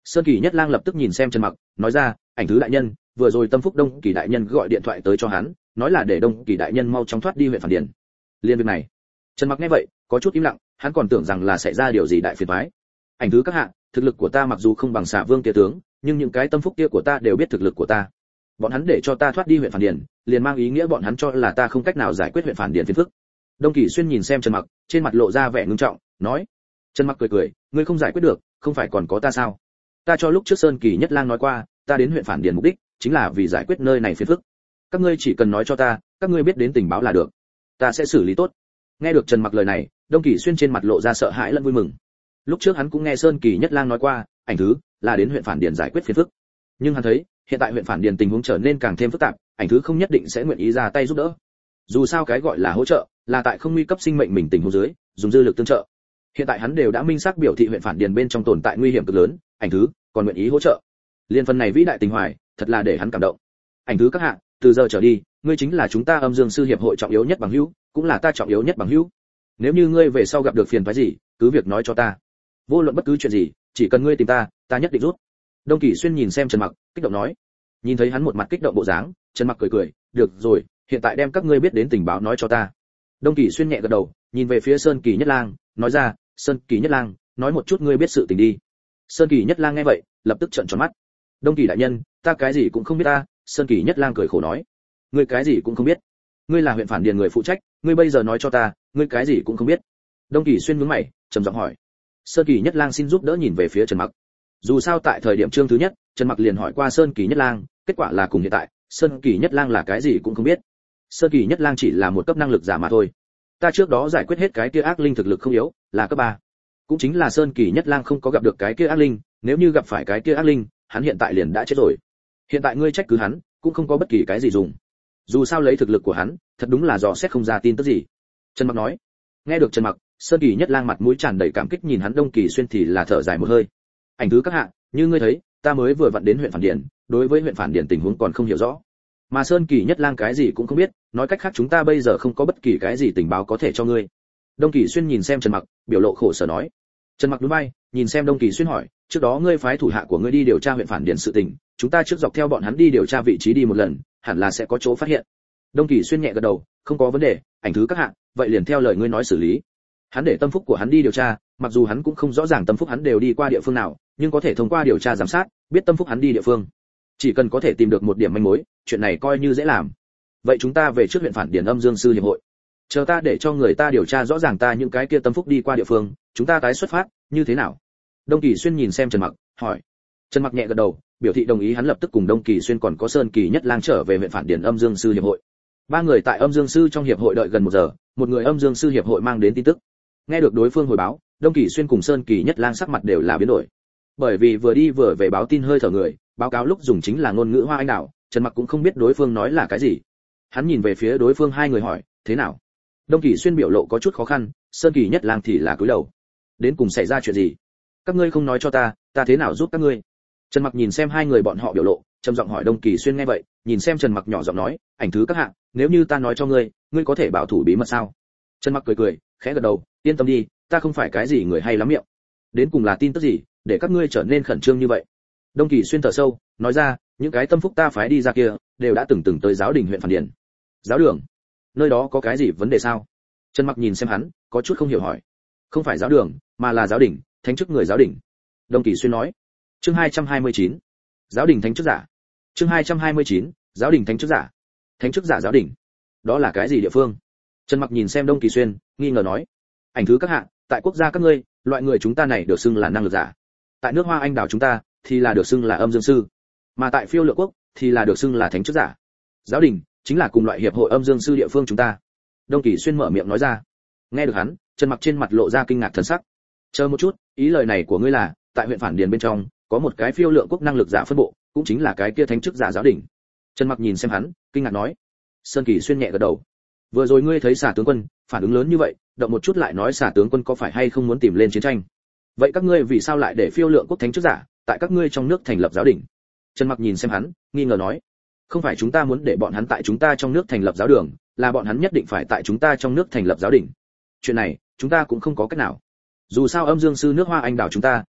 Sơn Kỳ Nhất Lang lập tức nhìn xem Trần Mặc, nói ra, ảnh thứ đại nhân, vừa rồi Tâm Phúc Đông Kỳ đại nhân gọi điện thoại tới cho hắn, nói là để Đông Kỳ đại nhân mau chóng thoát đi huyện Phản Điền. Liên việc này, Trần Mặc nghe vậy, có chút im lặng, hắn còn tưởng rằng là xảy ra điều gì đại phiền toái. Ảnh thứ các hạ, thực lực của ta mặc dù không bằng Xà Vương kia tướng, nhưng những cái tâm phúc kia của ta đều biết thực lực của ta. Bọn hắn để cho ta thoát đi huyện Phản Điền, liền mang ý nghĩa bọn hắn cho là ta không cách nào giải quyết huyện Phản Điền phiền phức. Đông Kỳ Xuyên nhìn xem Trần Mặc, trên mặt lộ ra vẻ ngưng trọng, nói. Trần Mặc cười cười, ngươi không giải quyết được, không phải còn có ta sao? Ta cho lúc trước Sơn Kỳ Nhất Lang nói qua, ta đến huyện Phản Điền mục đích chính là vì giải quyết nơi này phiền phức. Các ngươi chỉ cần nói cho ta, các ngươi biết đến tình báo là được, ta sẽ xử lý tốt. Nghe được Trần Mặc lời này, Đông Kỳ Xuyên trên mặt lộ ra sợ hãi lẫn vui mừng. Lúc trước hắn cũng nghe Sơn Kỳ Nhất Lang nói qua, ảnh thứ là đến huyện Phản Điền giải quyết phiền phức. Nhưng hắn thấy, hiện tại huyện Phản Điền tình huống trở nên càng thêm phức tạp, ảnh thứ không nhất định sẽ nguyện ý ra tay giúp đỡ. Dù sao cái gọi là hỗ trợ, là tại không nguy cấp sinh mệnh mình tình huống dưới, dùng dư lực tương trợ. Hiện tại hắn đều đã minh xác biểu thị huyện Phản Điền bên trong tồn tại nguy hiểm cực lớn, ảnh thứ còn nguyện ý hỗ trợ. Liên phần này vĩ đại tình hoài, thật là để hắn cảm động. Ảnh thứ các hạ, từ giờ trở đi, ngươi chính là chúng ta Âm Dương sư hiệp hội trọng yếu nhất bằng hữu, cũng là ta trọng yếu nhất bằng hữu. Nếu như ngươi về sau gặp được phiền phức gì, cứ việc nói cho ta. Vô luận bất cứ chuyện gì, chỉ cần ngươi tìm ta, ta nhất định giúp. Đông Kỳ Xuyên nhìn xem Trần Mặc, kích động nói. Nhìn thấy hắn một mặt kích động bộ dáng, Trần Mặc cười cười, được rồi, hiện tại đem các ngươi biết đến tình báo nói cho ta. Đông Kỳ Xuyên nhẹ gật đầu, nhìn về phía Sơn Kỳ Nhất Lang, nói ra, Sơn Kỳ Nhất Lang, nói một chút ngươi biết sự tình đi. Sơn Kỳ Nhất Lang nghe vậy, lập tức trợn tròn mắt. Đông Kỳ đại nhân, ta cái gì cũng không biết ta. Sơn Kỳ Nhất Lang cười khổ nói. Ngươi cái gì cũng không biết? Ngươi là huyện Phản Điền người phụ trách, ngươi bây giờ nói cho ta, ngươi cái gì cũng không biết. Đông Kỳ Xuyên nhướng mày, trầm giọng hỏi. Sơn Kỳ Nhất Lang xin giúp đỡ nhìn về phía Trần Mặc. Dù sao tại thời điểm chương thứ nhất, Trần Mặc liền hỏi qua Sơn Kỳ Nhất Lang, kết quả là cùng hiện tại, Sơn Kỳ Nhất Lang là cái gì cũng không biết. Sơn Kỳ Nhất Lang chỉ là một cấp năng lực giả mà thôi. Ta trước đó giải quyết hết cái kia ác linh thực lực không yếu, là cấp ba. Cũng chính là Sơn Kỳ Nhất Lang không có gặp được cái kia ác linh, nếu như gặp phải cái kia ác linh, hắn hiện tại liền đã chết rồi. Hiện tại ngươi trách cứ hắn, cũng không có bất kỳ cái gì dùng. Dù sao lấy thực lực của hắn, thật đúng là dò xét không ra tin tức gì. Trần Mặc nói. Nghe được Trần Mặc, Sơn Kỳ Nhất Lang mặt mũi tràn đầy cảm kích nhìn hắn. Đông Kỳ Xuyên thì là thở dài một hơi. Ảnh thứ các hạ, như ngươi thấy, ta mới vừa vặn đến huyện Phản Điền, đối với huyện Phản Điền tình huống còn không hiểu rõ. Mà Sơn Kỳ Nhất Lang cái gì cũng không biết, nói cách khác chúng ta bây giờ không có bất kỳ cái gì tình báo có thể cho ngươi. Đông Kỳ Xuyên nhìn xem Trần Mặc, biểu lộ khổ sở nói. Trần Mặc nhún vai, nhìn xem Đông Kỳ Xuyên hỏi, trước đó ngươi phái thủ hạ của ngươi đi điều tra huyện Phản Điền sự tình, chúng ta trước dọc theo bọn hắn đi điều tra vị trí đi một lần, hẳn là sẽ có chỗ phát hiện. Đông Kỳ Xuyên nhẹ gật đầu, không có vấn đề, ảnh thứ các hạ, vậy liền theo lời ngươi nói xử lý. Hắn để tâm phúc của hắn đi điều tra, mặc dù hắn cũng không rõ ràng tâm phúc hắn đều đi qua địa phương nào, nhưng có thể thông qua điều tra giám sát, biết tâm phúc hắn đi địa phương. Chỉ cần có thể tìm được một điểm manh mối, chuyện này coi như dễ làm. Vậy chúng ta về trước huyện Phản Điền Âm Dương sư hiệp hội. Chờ ta để cho người ta điều tra rõ ràng ta những cái kia tâm phúc đi qua địa phương, chúng ta tái xuất phát, như thế nào? Đông Kỳ Xuyên nhìn xem Trần Mặc, hỏi. Trần Mặc nhẹ gật đầu, biểu thị đồng ý. Hắn lập tức cùng Đông Kỳ Xuyên còn có Sơn Kỳ Nhất Lang trở về huyện Phản Điền Âm Dương sư hiệp hội. Ba người tại Âm Dương sư trong hiệp hội đợi gần một giờ, một người Âm Dương sư hiệp hội mang đến tin tức. Nghe được đối phương hồi báo, Đông Kỳ Xuyên cùng Sơn Kỳ Nhất Lang sắc mặt đều là biến đổi. Bởi vì vừa đi vừa về báo tin hơi thở người, báo cáo lúc dùng chính là ngôn ngữ Hoa Anh Đào, Trần Mặc cũng không biết đối phương nói là cái gì. Hắn nhìn về phía đối phương hai người hỏi, thế nào? Đông Kỳ Xuyên biểu lộ có chút khó khăn, Sơn Kỳ Nhất Lang thì là cúi đầu. Đến cùng xảy ra chuyện gì? Các ngươi không nói cho ta, ta thế nào giúp các ngươi? Trần Mặc nhìn xem hai người bọn họ biểu lộ, trầm giọng hỏi. Đông Kỳ Xuyên nghe vậy, nhìn xem Trần Mặc nhỏ giọng nói, ảnh thứ các hạ, nếu như ta nói cho ngươi, ngươi có thể bảo thủ bí mật sao? Trần Mặc cười cười, khẽ gật đầu, yên tâm đi, ta không phải cái gì người hay lắm miệng. Đến cùng là tin tức gì, để các ngươi trở nên khẩn trương như vậy? Đông Kỳ Xuyên thở sâu, nói ra, những cái tâm phúc ta phái đi ra kia, đều đã từng từng tới giáo đình huyện Phản Điền. Giáo đường? Nơi đó có cái gì vấn đề sao? Trần Mặc nhìn xem hắn, có chút không hiểu hỏi. Không phải giáo đường, mà là giáo đình, thánh chức người giáo đình. Đông Kỳ Xuyên nói. Chương hai trăm hai mươi chín, giáo đình thánh chức giả. Chương hai trăm hai mươi chín, giáo đình thánh chức giả. Thánh chức giả giáo đình? Đó là cái gì địa phương? Trần Mặc nhìn xem Đông Kỳ Xuyên, nghi ngờ nói. Ảnh thứ các hạ, tại quốc gia các ngươi, loại người chúng ta này được xưng là năng lực giả. Tại nước Hoa Anh đảo chúng ta, thì là được xưng là Âm Dương sư, mà tại Phiêu Lượng quốc thì là được xưng là thánh chức giả. Giáo đình chính là cùng loại hiệp hội Âm Dương sư địa phương chúng ta. Đông Kỳ Xuyên mở miệng nói ra. Nghe được hắn, Trần Mặc trên mặt lộ ra kinh ngạc thần sắc. Chờ một chút, ý lời này của ngươi là, tại huyện Phản Điền bên trong, có một cái Phiêu Lượng quốc năng lực giả phân bộ, cũng chính là cái kia thánh chức giả giáo đình. Trần Mặc nhìn xem hắn, kinh ngạc nói. Sơn Kỳ Xuyên nhẹ gật đầu. Vừa rồi ngươi thấy Xà tướng quân phản ứng lớn như vậy, động một chút lại nói Xà tướng quân có phải hay không muốn tìm lên chiến tranh? Vậy các ngươi vì sao lại để Phiêu Lượng quốc thánh chức giả tại các ngươi trong nước thành lập giáo đình? Trần Mặc nhìn xem hắn, nghi ngờ nói. Không phải chúng ta muốn để bọn hắn tại chúng ta trong nước thành lập giáo đường, là bọn hắn nhất định phải tại chúng ta trong nước thành lập giáo đình. Chuyện này, chúng ta cũng không có cách nào. Dù sao Âm Dương sư nước Hoa Anh đảo chúng ta,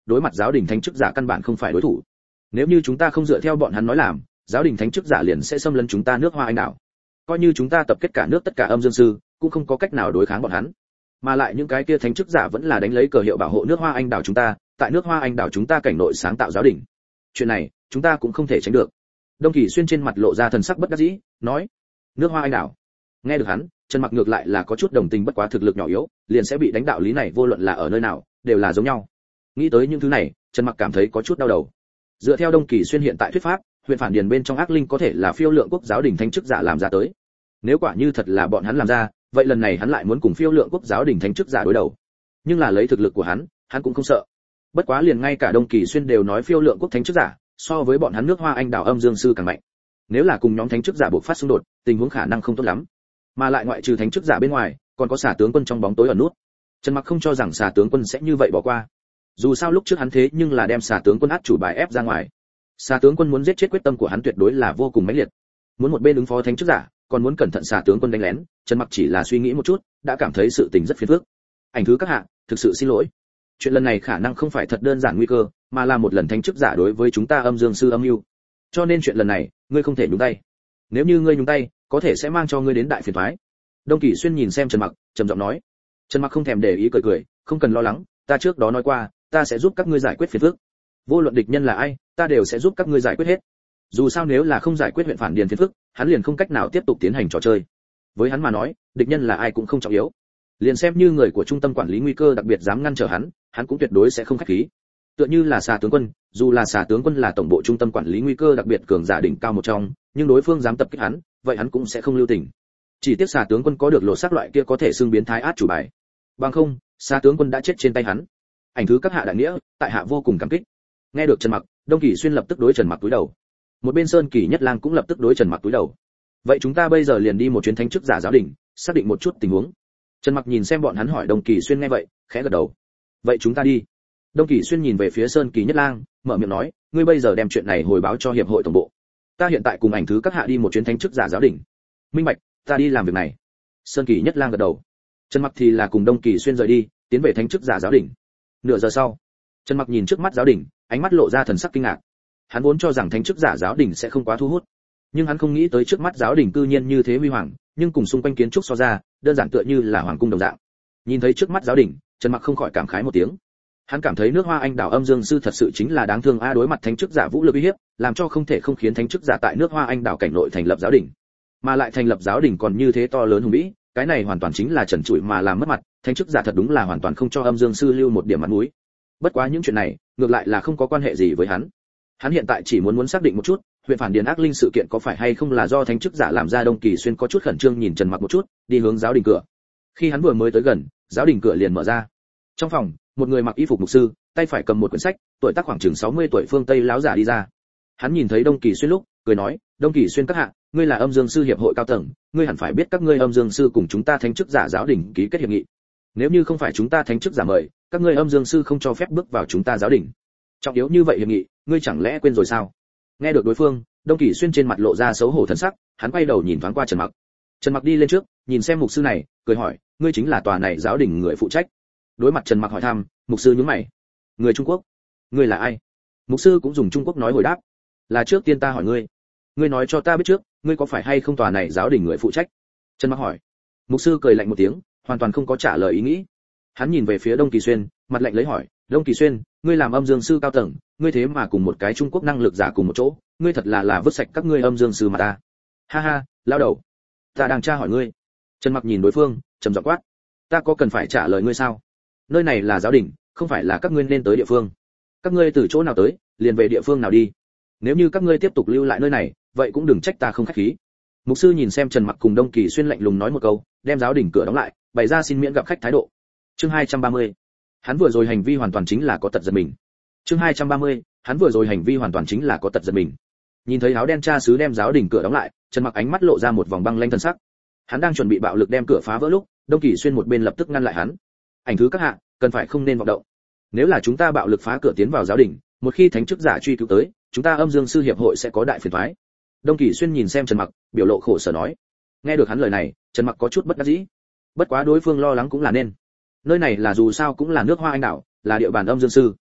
đối mặt giáo đình thánh chức giả căn bản không phải đối thủ. Nếu như chúng ta không dựa theo bọn hắn nói làm, giáo đình thánh chức giả liền sẽ xâm lấn chúng ta nước Hoa Anh đảo. Coi như chúng ta tập kết cả nước tất cả âm dương sư, cũng không có cách nào đối kháng bọn hắn. Mà lại những cái kia thánh chức giả vẫn là đánh lấy cờ hiệu bảo hộ nước Hoa Anh đảo chúng ta, tại nước Hoa Anh đảo chúng ta cảnh nội sáng tạo giáo đình. Chuyện này, chúng ta cũng không thể tránh được. Đông Kỳ Xuyên trên mặt lộ ra thần sắc bất đắc dĩ, nói: "Nước Hoa Anh đảo." Nghe được hắn, Trần Mặc ngược lại là có chút đồng tình, bất quá thực lực nhỏ yếu, liền sẽ bị đánh đạo lý này vô luận là ở nơi nào, đều là giống nhau. Nghĩ tới những thứ này, Trần Mặc cảm thấy có chút đau đầu. Dựa theo Đông Kỳ Xuyên hiện tại thuyết pháp, huyện phản điền bên trong ác linh có thể là phiêu lượng quốc giáo đình thánh chức giả làm ra tới. Nếu quả như thật là bọn hắn làm ra, vậy lần này hắn lại muốn cùng phiêu lượng quốc giáo đình thánh chức giả đối đầu. Nhưng là lấy thực lực của hắn, hắn cũng không sợ. Bất quá liền ngay cả Đông Kỳ Xuyên đều nói phiêu lượng quốc thánh chức giả, so với bọn hắn nước Hoa Anh đảo âm dương sư càng mạnh. Nếu là cùng nhóm thánh chức giả buộc phát xung đột, tình huống khả năng không tốt lắm. Mà lại ngoại trừ thánh chức giả bên ngoài, còn có xà tướng quân trong bóng tối ẩn nút. Trần Mặc không cho rằng xà tướng quân sẽ như vậy bỏ qua. Dù sao lúc trước hắn thế nhưng là đem xà tướng quân át chủ bài ép ra ngoài. Xà tướng quân muốn giết chết quyết tâm của hắn tuyệt đối là vô cùng mãnh liệt. Muốn một bên ứng phó thánh chức giả, còn muốn cẩn thận xà tướng quân đánh lén, Trần Mặc chỉ là suy nghĩ một chút, đã cảm thấy sự tình rất phiền phức. Ảnh thứ các hạ, thực sự xin lỗi. Chuyện lần này khả năng không phải thật đơn giản nguy cơ, mà là một lần thánh chức giả đối với chúng ta âm dương sư âm mưu. Cho nên chuyện lần này, ngươi không thể nhúng tay. Nếu như ngươi nhúng tay, có thể sẽ mang cho ngươi đến đại phiền toái. Đông Kỳ Xuyên nhìn xem Trần Mặc, trầm giọng nói. Trần Mặc không thèm để ý cười cười, không cần lo lắng, ta trước đó nói qua, ta sẽ giúp các ngươi giải quyết phiền phức. Vô luận địch nhân là ai, ta đều sẽ giúp các ngươi giải quyết hết. Dù sao nếu là không giải quyết huyện phản điền phiền phức, hắn liền không cách nào tiếp tục tiến hành trò chơi. Với hắn mà nói, địch nhân là ai cũng không trọng yếu. Liền xem như người của trung tâm quản lý nguy cơ đặc biệt dám ngăn trở hắn, hắn cũng tuyệt đối sẽ không khách khí. Tựa như là xà tướng quân, dù là xà tướng quân là tổng bộ trung tâm quản lý nguy cơ đặc biệt cường giả đỉnh cao một trong, nhưng đối phương dám tập kích hắn, vậy hắn cũng sẽ không lưu tình. Chỉ tiếc xà tướng quân có được lộ sắc loại kia có thể xưng biến thái át chủ bài. Bằng không, xà tướng quân đã chết trên tay hắn. Ảnh thứ các hạ đại nghĩa, tại hạ vô cùng cảm kích. Nghe được Trần Mặc, Đông Kỳ Xuyên lập tức đối Trần Mặc cúi đầu. Một bên Sơn Kỳ Nhất Lang cũng lập tức đối Trần Mặc cúi đầu. Vậy chúng ta bây giờ liền đi một chuyến thánh chức giả giáo đình, xác định một chút tình huống. Trần Mặc nhìn xem bọn hắn hỏi Đông Kỳ Xuyên nghe vậy, khẽ gật đầu. Vậy chúng ta đi. Đông Kỳ Xuyên nhìn về phía Sơn Kỳ Nhất Lang, mở miệng nói, ngươi bây giờ đem chuyện này hồi báo cho hiệp hội tổng bộ. Ta hiện tại cùng ảnh thứ các hạ đi một chuyến thánh chức giả giáo đình. Minh bạch, ta đi làm việc này. Sơn Kỳ Nhất Lang gật đầu. Trần Mặc thì là cùng Đông Kỳ Xuyên rời đi, tiến về thánh chức giả giáo đình. Nửa giờ sau, Trần Mặc nhìn trước mắt giáo đình, ánh mắt lộ ra thần sắc kinh ngạc. Hắn vốn cho rằng thánh chức giả giáo đình sẽ không quá thu hút, nhưng hắn không nghĩ tới trước mắt giáo đình cư nhiên như thế huy hoàng, nhưng cùng xung quanh kiến trúc so ra, đơn giản tựa như là hoàng cung đồng dạng. Nhìn thấy trước mắt giáo đình, Trần Mặc không khỏi cảm khái một tiếng. Hắn cảm thấy nước Hoa Anh đảo âm dương sư thật sự chính là đáng thương a, đối mặt thánh chức giả vũ lực uy hiếp, làm cho không thể không khiến thánh chức giả tại nước Hoa Anh đảo cảnh nội thành lập giáo đình, mà lại thành lập giáo đình còn như thế to lớn hùng vĩ, cái này hoàn toàn chính là trần trụi mà làm mất mặt, thánh chức giả thật đúng là hoàn toàn không cho âm dương sư lưu một điểm mặt mũi. Bất quá những chuyện này, ngược lại là không có quan hệ gì với hắn. Hắn hiện tại chỉ muốn muốn xác định một chút, huyện phản điền ác linh sự kiện có phải hay không là do thánh chức giả làm ra. Đông Kỳ Xuyên có chút khẩn trương nhìn Trần Mặc một chút, đi hướng giáo đình cửa. Khi hắn vừa mới tới gần, giáo đình cửa liền mở ra. Trong phòng, một người mặc y phục mục sư, tay phải cầm một quyển sách, tuổi tác khoảng chừng sáu mươi tuổi phương Tây lão giả đi ra. Hắn nhìn thấy Đông Kỳ Xuyên lúc, cười nói, Đông Kỳ Xuyên các hạ, ngươi là âm dương sư hiệp hội cao tầng, ngươi hẳn phải biết các ngươi âm dương sư cùng chúng ta thánh chức giả giáo đình ký kết hiệp nghị. Nếu như không phải chúng ta thánh chức giả mời, các ngươi âm dương sư không cho phép bước vào chúng ta giáo đình. Trọng yếu như vậy hiệp nghị, ngươi chẳng lẽ quên rồi sao? Nghe được đối phương, Đông Kỳ Xuyên trên mặt lộ ra xấu hổ thần sắc, hắn quay đầu nhìn thoáng qua Trần Mặc. Trần Mặc đi lên trước, nhìn xem mục sư này, cười hỏi, ngươi chính là tòa này giáo đình người phụ trách? Đối mặt Trần Mặc hỏi thăm, mục sư nhướng mày. Người Trung Quốc? Ngươi là ai? Mục sư cũng dùng Trung Quốc nói hồi đáp. Là trước tiên ta hỏi ngươi, ngươi nói cho ta biết trước, ngươi có phải hay không tòa này giáo đình người phụ trách? Trần Mặc hỏi. Mục sư cười lạnh một tiếng, hoàn toàn không có trả lời ý nghĩ. Hắn nhìn về phía Đông Kỳ Xuyên, mặt lạnh lấy hỏi, Đông Kỳ Xuyên, ngươi làm âm dương sư cao tầng, ngươi thế mà cùng một cái Trung Quốc năng lực giả cùng một chỗ, ngươi thật là là vứt sạch các ngươi âm dương sư mà ta. Ha ha, lao đầu, ta đang tra hỏi ngươi. Trần Mặc nhìn đối phương, trầm giọng quát, ta có cần phải trả lời ngươi sao? Nơi này là giáo đình, không phải là các ngươi nên tới địa phương. Các ngươi từ chỗ nào tới, liền về địa phương nào đi. Nếu như các ngươi tiếp tục lưu lại nơi này, vậy cũng đừng trách ta không khách khí. Mục sư nhìn xem Trần Mặc cùng Đông Kỳ Xuyên lạnh lùng nói một câu, đem giáo đình cửa đóng lại, bày ra xin miễn gặp khách thái độ. Chương hai trăm ba mươi. Hắn vừa rồi hành vi hoàn toàn chính là có tật giật mình. Chương hai trăm ba mươi. Hắn vừa rồi hành vi hoàn toàn chính là có tật giật mình. Nhìn thấy áo đen cha xứ đem giáo đình cửa đóng lại, Trần Mặc ánh mắt lộ ra một vòng băng lanh thần sắc. Hắn đang chuẩn bị bạo lực đem cửa phá vỡ lúc, Đông Kỳ Xuyên một bên lập tức ngăn lại hắn. Ảnh thứ các hạ, cần phải không nên vọng động. Nếu là chúng ta bạo lực phá cửa tiến vào giáo đình, một khi thánh chức giả truy cứu tới, chúng ta âm dương sư hiệp hội sẽ có đại phiền toái. Đông Kỳ Xuyên nhìn xem Trần Mặc, biểu lộ khổ sở nói. Nghe được hắn lời này, Trần Mặc có chút bất đắc dĩ. Bất quá đối phương lo lắng cũng là nên. Nơi này là dù sao cũng là nước Hoa Anh đảo, là địa bàn âm dương sư.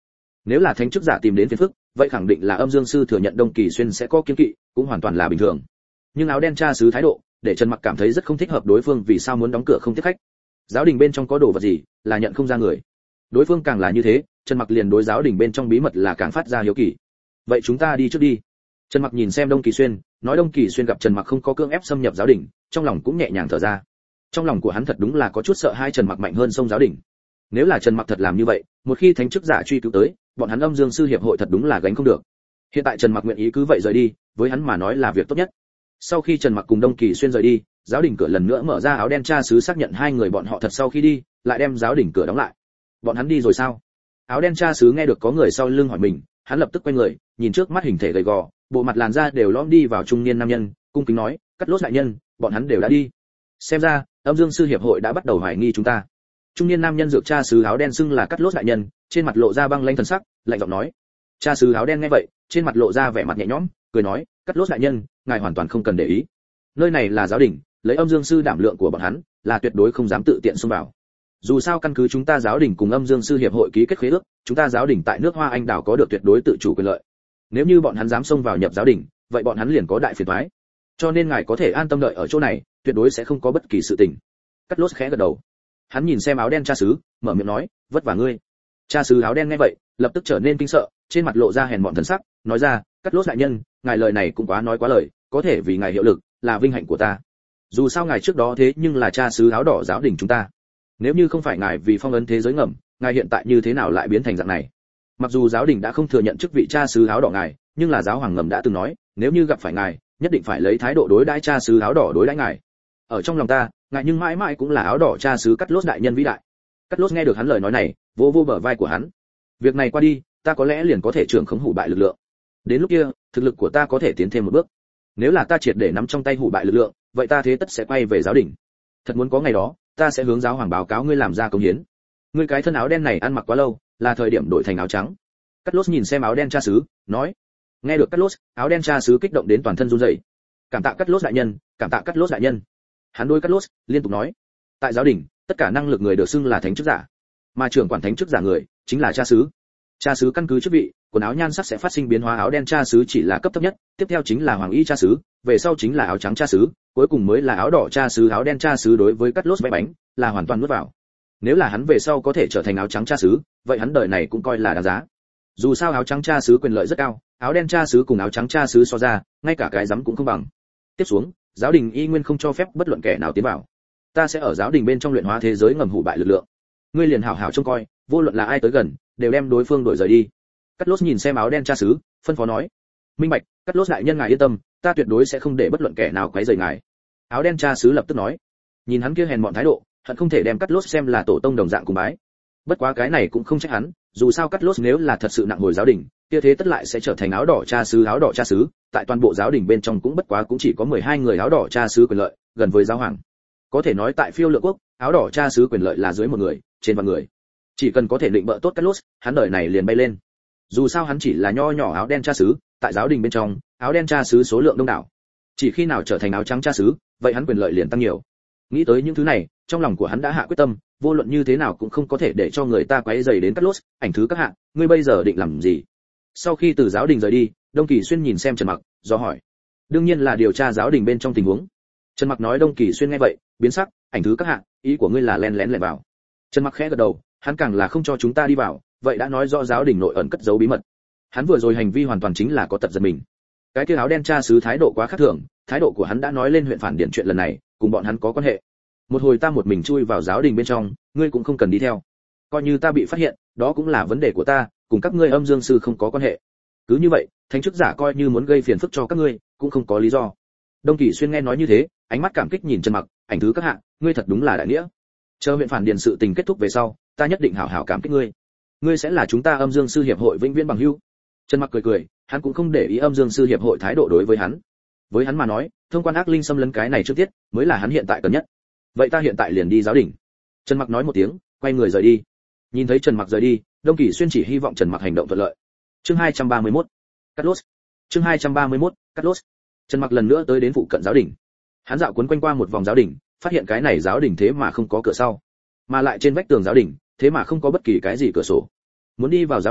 Nếu là thánh chức giả tìm đến phiền phức, vậy khẳng định là âm dương sư thừa nhận Đông Kỳ Xuyên sẽ có kiêng kỵ, cũng hoàn toàn là bình thường. Nhưng áo đen cha xứ thái độ, để Trần Mặc cảm thấy rất không thích hợp, đối phương vì sao muốn đóng cửa không tiếp khách. Giáo đình bên trong có đồ vật gì, là nhận không ra người. Đối phương càng là như thế, Trần Mặc liền đối giáo đình bên trong bí mật là càng phát ra hiếu kỳ. Vậy chúng ta đi trước đi. Trần Mặc nhìn xem Đông Kỳ Xuyên, nói Đông Kỳ Xuyên gặp Trần Mặc không có cưỡng ép xâm nhập giáo đình, trong lòng cũng nhẹ nhàng thở ra. Trong lòng của hắn thật đúng là có chút sợ hai Trần Mặc mạnh hơn sông giáo đình. Nếu là Trần Mặc thật làm như vậy, một khi thánh chức giả truy cứu tới, bọn hắn âm dương sư hiệp hội thật đúng là gánh không được. Hiện tại Trần Mặc nguyện ý cứ vậy rời đi, với hắn mà nói là việc tốt nhất. Sau khi Trần Mặc cùng Đông Kỳ Xuyên rời đi, giáo đình cửa lần nữa mở ra, áo đen cha xứ xác nhận hai người bọn họ thật sau khi đi, lại đem giáo đình cửa đóng lại. Bọn hắn đi rồi sao? Áo đen cha xứ nghe được có người sau lưng hỏi mình, hắn lập tức quay người, nhìn trước mắt hình thể gầy gò, bộ mặt làn da đều lõm đi vào trung niên nam nhân, cung kính nói, Cắt Lốt đại nhân, bọn hắn đều đã đi. Xem ra, âm dương sư hiệp hội đã bắt đầu hoài nghi chúng ta. Trung niên nam nhân dược cha xứ áo đen xưng là Cắt Lốt đại nhân, trên mặt lộ ra băng lãnh thần sắc, lạnh giọng nói. Cha xứ áo đen nghe vậy, trên mặt lộ ra vẻ mặt nhẹ nhõm, cười nói, Cắt Lốt đại nhân, ngài hoàn toàn không cần để ý. Nơi này là giáo đình, lấy âm dương sư đảm lượng của bọn hắn, là tuyệt đối không dám tự tiện xông vào. Dù sao căn cứ chúng ta giáo đình cùng âm dương sư hiệp hội ký kết khế ước, chúng ta giáo đình tại nước Hoa Anh đảo có được tuyệt đối tự chủ quyền lợi. Nếu như bọn hắn dám xông vào nhập giáo đình, vậy bọn hắn liền có đại phiền toái. Cho nên ngài có thể an tâm đợi ở chỗ này, tuyệt đối sẽ không có bất kỳ sự tình. Cắt Lốt khẽ gật đầu. Hắn nhìn xem áo đen cha xứ, mở miệng nói, vất vả ngươi. Cha xứ áo đen nghe vậy, lập tức trở nên kinh sợ, trên mặt lộ ra hèn mọn thần sắc, nói ra, Cắt Lốt đại nhân, ngài lời này cũng quá nói quá lời, có thể vì ngài hiệu lực, là vinh hạnh của ta. Dù sao ngài trước đó thế nhưng là cha xứ áo đỏ giáo đình chúng ta. Nếu như không phải ngài vì phong ấn thế giới ngầm, ngài hiện tại như thế nào lại biến thành dạng này? Mặc dù giáo đình đã không thừa nhận chức vị cha xứ áo đỏ ngài, nhưng là giáo hoàng ngầm đã từng nói, nếu như gặp phải ngài, nhất định phải lấy thái độ đối đãi cha xứ áo đỏ đối đãi ngài. Ở trong lòng ta, ngài nhưng mãi mãi cũng là áo đỏ cha xứ Cắt Lốt đại nhân vĩ đại. Cắt Lốt nghe được hắn lời nói này, vô vô bờ vai của hắn. Việc này qua đi, ta có lẽ liền có thể trưởng khống hủ bại lực lượng. Đến lúc kia, thực lực của ta có thể tiến thêm một bước. Nếu là ta triệt để nắm trong tay hủ bại lực lượng, vậy ta thế tất sẽ quay về giáo đình. Thật muốn có ngày đó, ta sẽ hướng giáo hoàng báo cáo ngươi làm ra công hiến. Ngươi cái thân áo đen này ăn mặc quá lâu, là thời điểm đổi thành áo trắng. Cắt Lốt nhìn xem áo đen cha xứ, nói. Nghe được Cắt Lốt, áo đen cha xứ kích động đến toàn thân run rẩy. Cảm tạ Cắt Lốt đại nhân, cảm tạ Cắt Lốt đại nhân. Hắn đôi Cắt Lốt liên tục nói. Tại giáo đình, tất cả năng lực người được xưng là thánh chức giả, mà trưởng quản thánh chức giả người chính là cha xứ. Cha xứ căn cứ chức vị, quần áo nhan sắc sẽ phát sinh biến hóa, áo đen cha xứ chỉ là cấp thấp nhất, tiếp theo chính là hoàng y cha xứ, về sau chính là áo trắng cha xứ, cuối cùng mới là áo đỏ cha xứ. Áo đen cha xứ đối với Cắt Lốt vẽ bánh là hoàn toàn nuốt vào. Nếu là hắn về sau có thể trở thành áo trắng cha xứ, vậy hắn đời này cũng coi là đáng giá. Dù sao áo trắng cha xứ quyền lợi rất cao, áo đen cha xứ cùng áo trắng cha xứ so ra, ngay cả cái rắm cũng không bằng. Tiếp xuống, giáo đình y nguyên không cho phép bất luận kẻ nào tiến vào. Ta sẽ ở giáo đình bên trong luyện hóa thế giới ngầm hủ bại lực lượng. Ngươi liền hảo hảo trông coi, vô luận là ai tới gần, đều đem đối phương đuổi rời đi. Cắt Lốt nhìn xem áo đen cha xứ, phân phó nói. Minh bạch, Cắt Lốt đại nhân ngài yên tâm, ta tuyệt đối sẽ không để bất luận kẻ nào quấy rầy ngài. Áo đen cha xứ lập tức nói. Nhìn hắn kia hèn mọn thái độ, hận không thể đem Cắt Lốt xem là tổ tông đồng dạng cùng bái. Bất quá cái này cũng không trách hắn, dù sao Cắt Lốt nếu là thật sự nặng hồi giáo đình, kia thế tất lại sẽ trở thành áo đỏ cha xứ. Áo đỏ cha xứ, tại toàn bộ giáo đình bên trong cũng bất quá cũng chỉ có mười hai người áo đỏ cha xứ quyền lợi, gần với giáo hoàng. Có thể nói tại Phiêu Lượng quốc, áo đỏ cha xứ quyền lợi là dưới một người, trên vạn người. Chỉ cần có thể định bợ tốt Cắt Lốt, hắn đời này liền bay lên. Dù sao hắn chỉ là nho nhỏ áo đen cha xứ, tại giáo đình bên trong, áo đen cha xứ số lượng đông đảo. Chỉ khi nào trở thành áo trắng cha xứ, vậy hắn quyền lợi liền tăng nhiều. Nghĩ tới những thứ này, trong lòng của hắn đã hạ quyết tâm, vô luận như thế nào cũng không có thể để cho người ta quấy rầy đến Cắt Lốt. Ảnh thứ các hạ, ngươi bây giờ định làm gì? Sau khi từ giáo đình rời đi, Đông Kỳ Xuyên nhìn xem Trần Mặc, do hỏi. Đương nhiên là điều tra giáo đình bên trong tình huống. Trần Mặc nói. Đông Kỳ Xuyên nghe vậy, biến sắc. Ảnh thứ các hạ, ý của ngươi là lén lén lẻn vào? Trần Mặc khẽ gật đầu, hắn càng là không cho chúng ta đi vào, vậy đã nói rõ giáo đình nội ẩn cất giấu bí mật. Hắn vừa rồi hành vi hoàn toàn chính là có tật giật mình. Cái kia áo đen cha xứ thái độ quá khác thường, thái độ của hắn đã nói lên huyện phản điện chuyện lần này cùng bọn hắn có quan hệ. Một hồi ta một mình chui vào giáo đình bên trong, ngươi cũng không cần đi theo. Coi như ta bị phát hiện, đó cũng là vấn đề của ta, cùng các ngươi âm dương sư không có quan hệ. Cứ như vậy, thánh chức giả coi như muốn gây phiền phức cho các ngươi, cũng không có lý do. Đông Kỳ Xuyên nghe nói như thế, ánh mắt cảm kích nhìn Trần Mặc. Ảnh thứ các hạ, ngươi thật đúng là đại nghĩa. Chờ huyện phản điện sự tình kết thúc về sau, ta nhất định hảo hảo cảm kích ngươi. Ngươi sẽ là chúng ta âm dương sư hiệp hội vĩnh viễn bằng hữu. Trần Mặc cười cười, hắn cũng không để ý âm dương sư hiệp hội thái độ đối với hắn. Với hắn mà nói, thông quan ác linh xâm lấn cái này trước tiết mới là hắn hiện tại cần nhất. Vậy ta hiện tại liền đi giáo đình. Trần Mặc nói một tiếng, quay người rời đi. Nhìn thấy Trần Mặc rời đi, Đông Kỳ Xuyên chỉ hy vọng Trần Mặc hành động thuận lợi. Chương hai trăm ba mươi mốt, Cắt Lốt. Chương hai trăm ba mươi mốt, Cắt Lốt. Trần Mặc lần nữa tới đến phụ cận giáo đình. Hắn dạo cuốn quanh qua một vòng giáo đình, phát hiện cái này giáo đình thế mà không có cửa sau, mà lại trên vách tường giáo đình thế mà không có bất kỳ cái gì cửa sổ. Muốn đi vào giáo đình,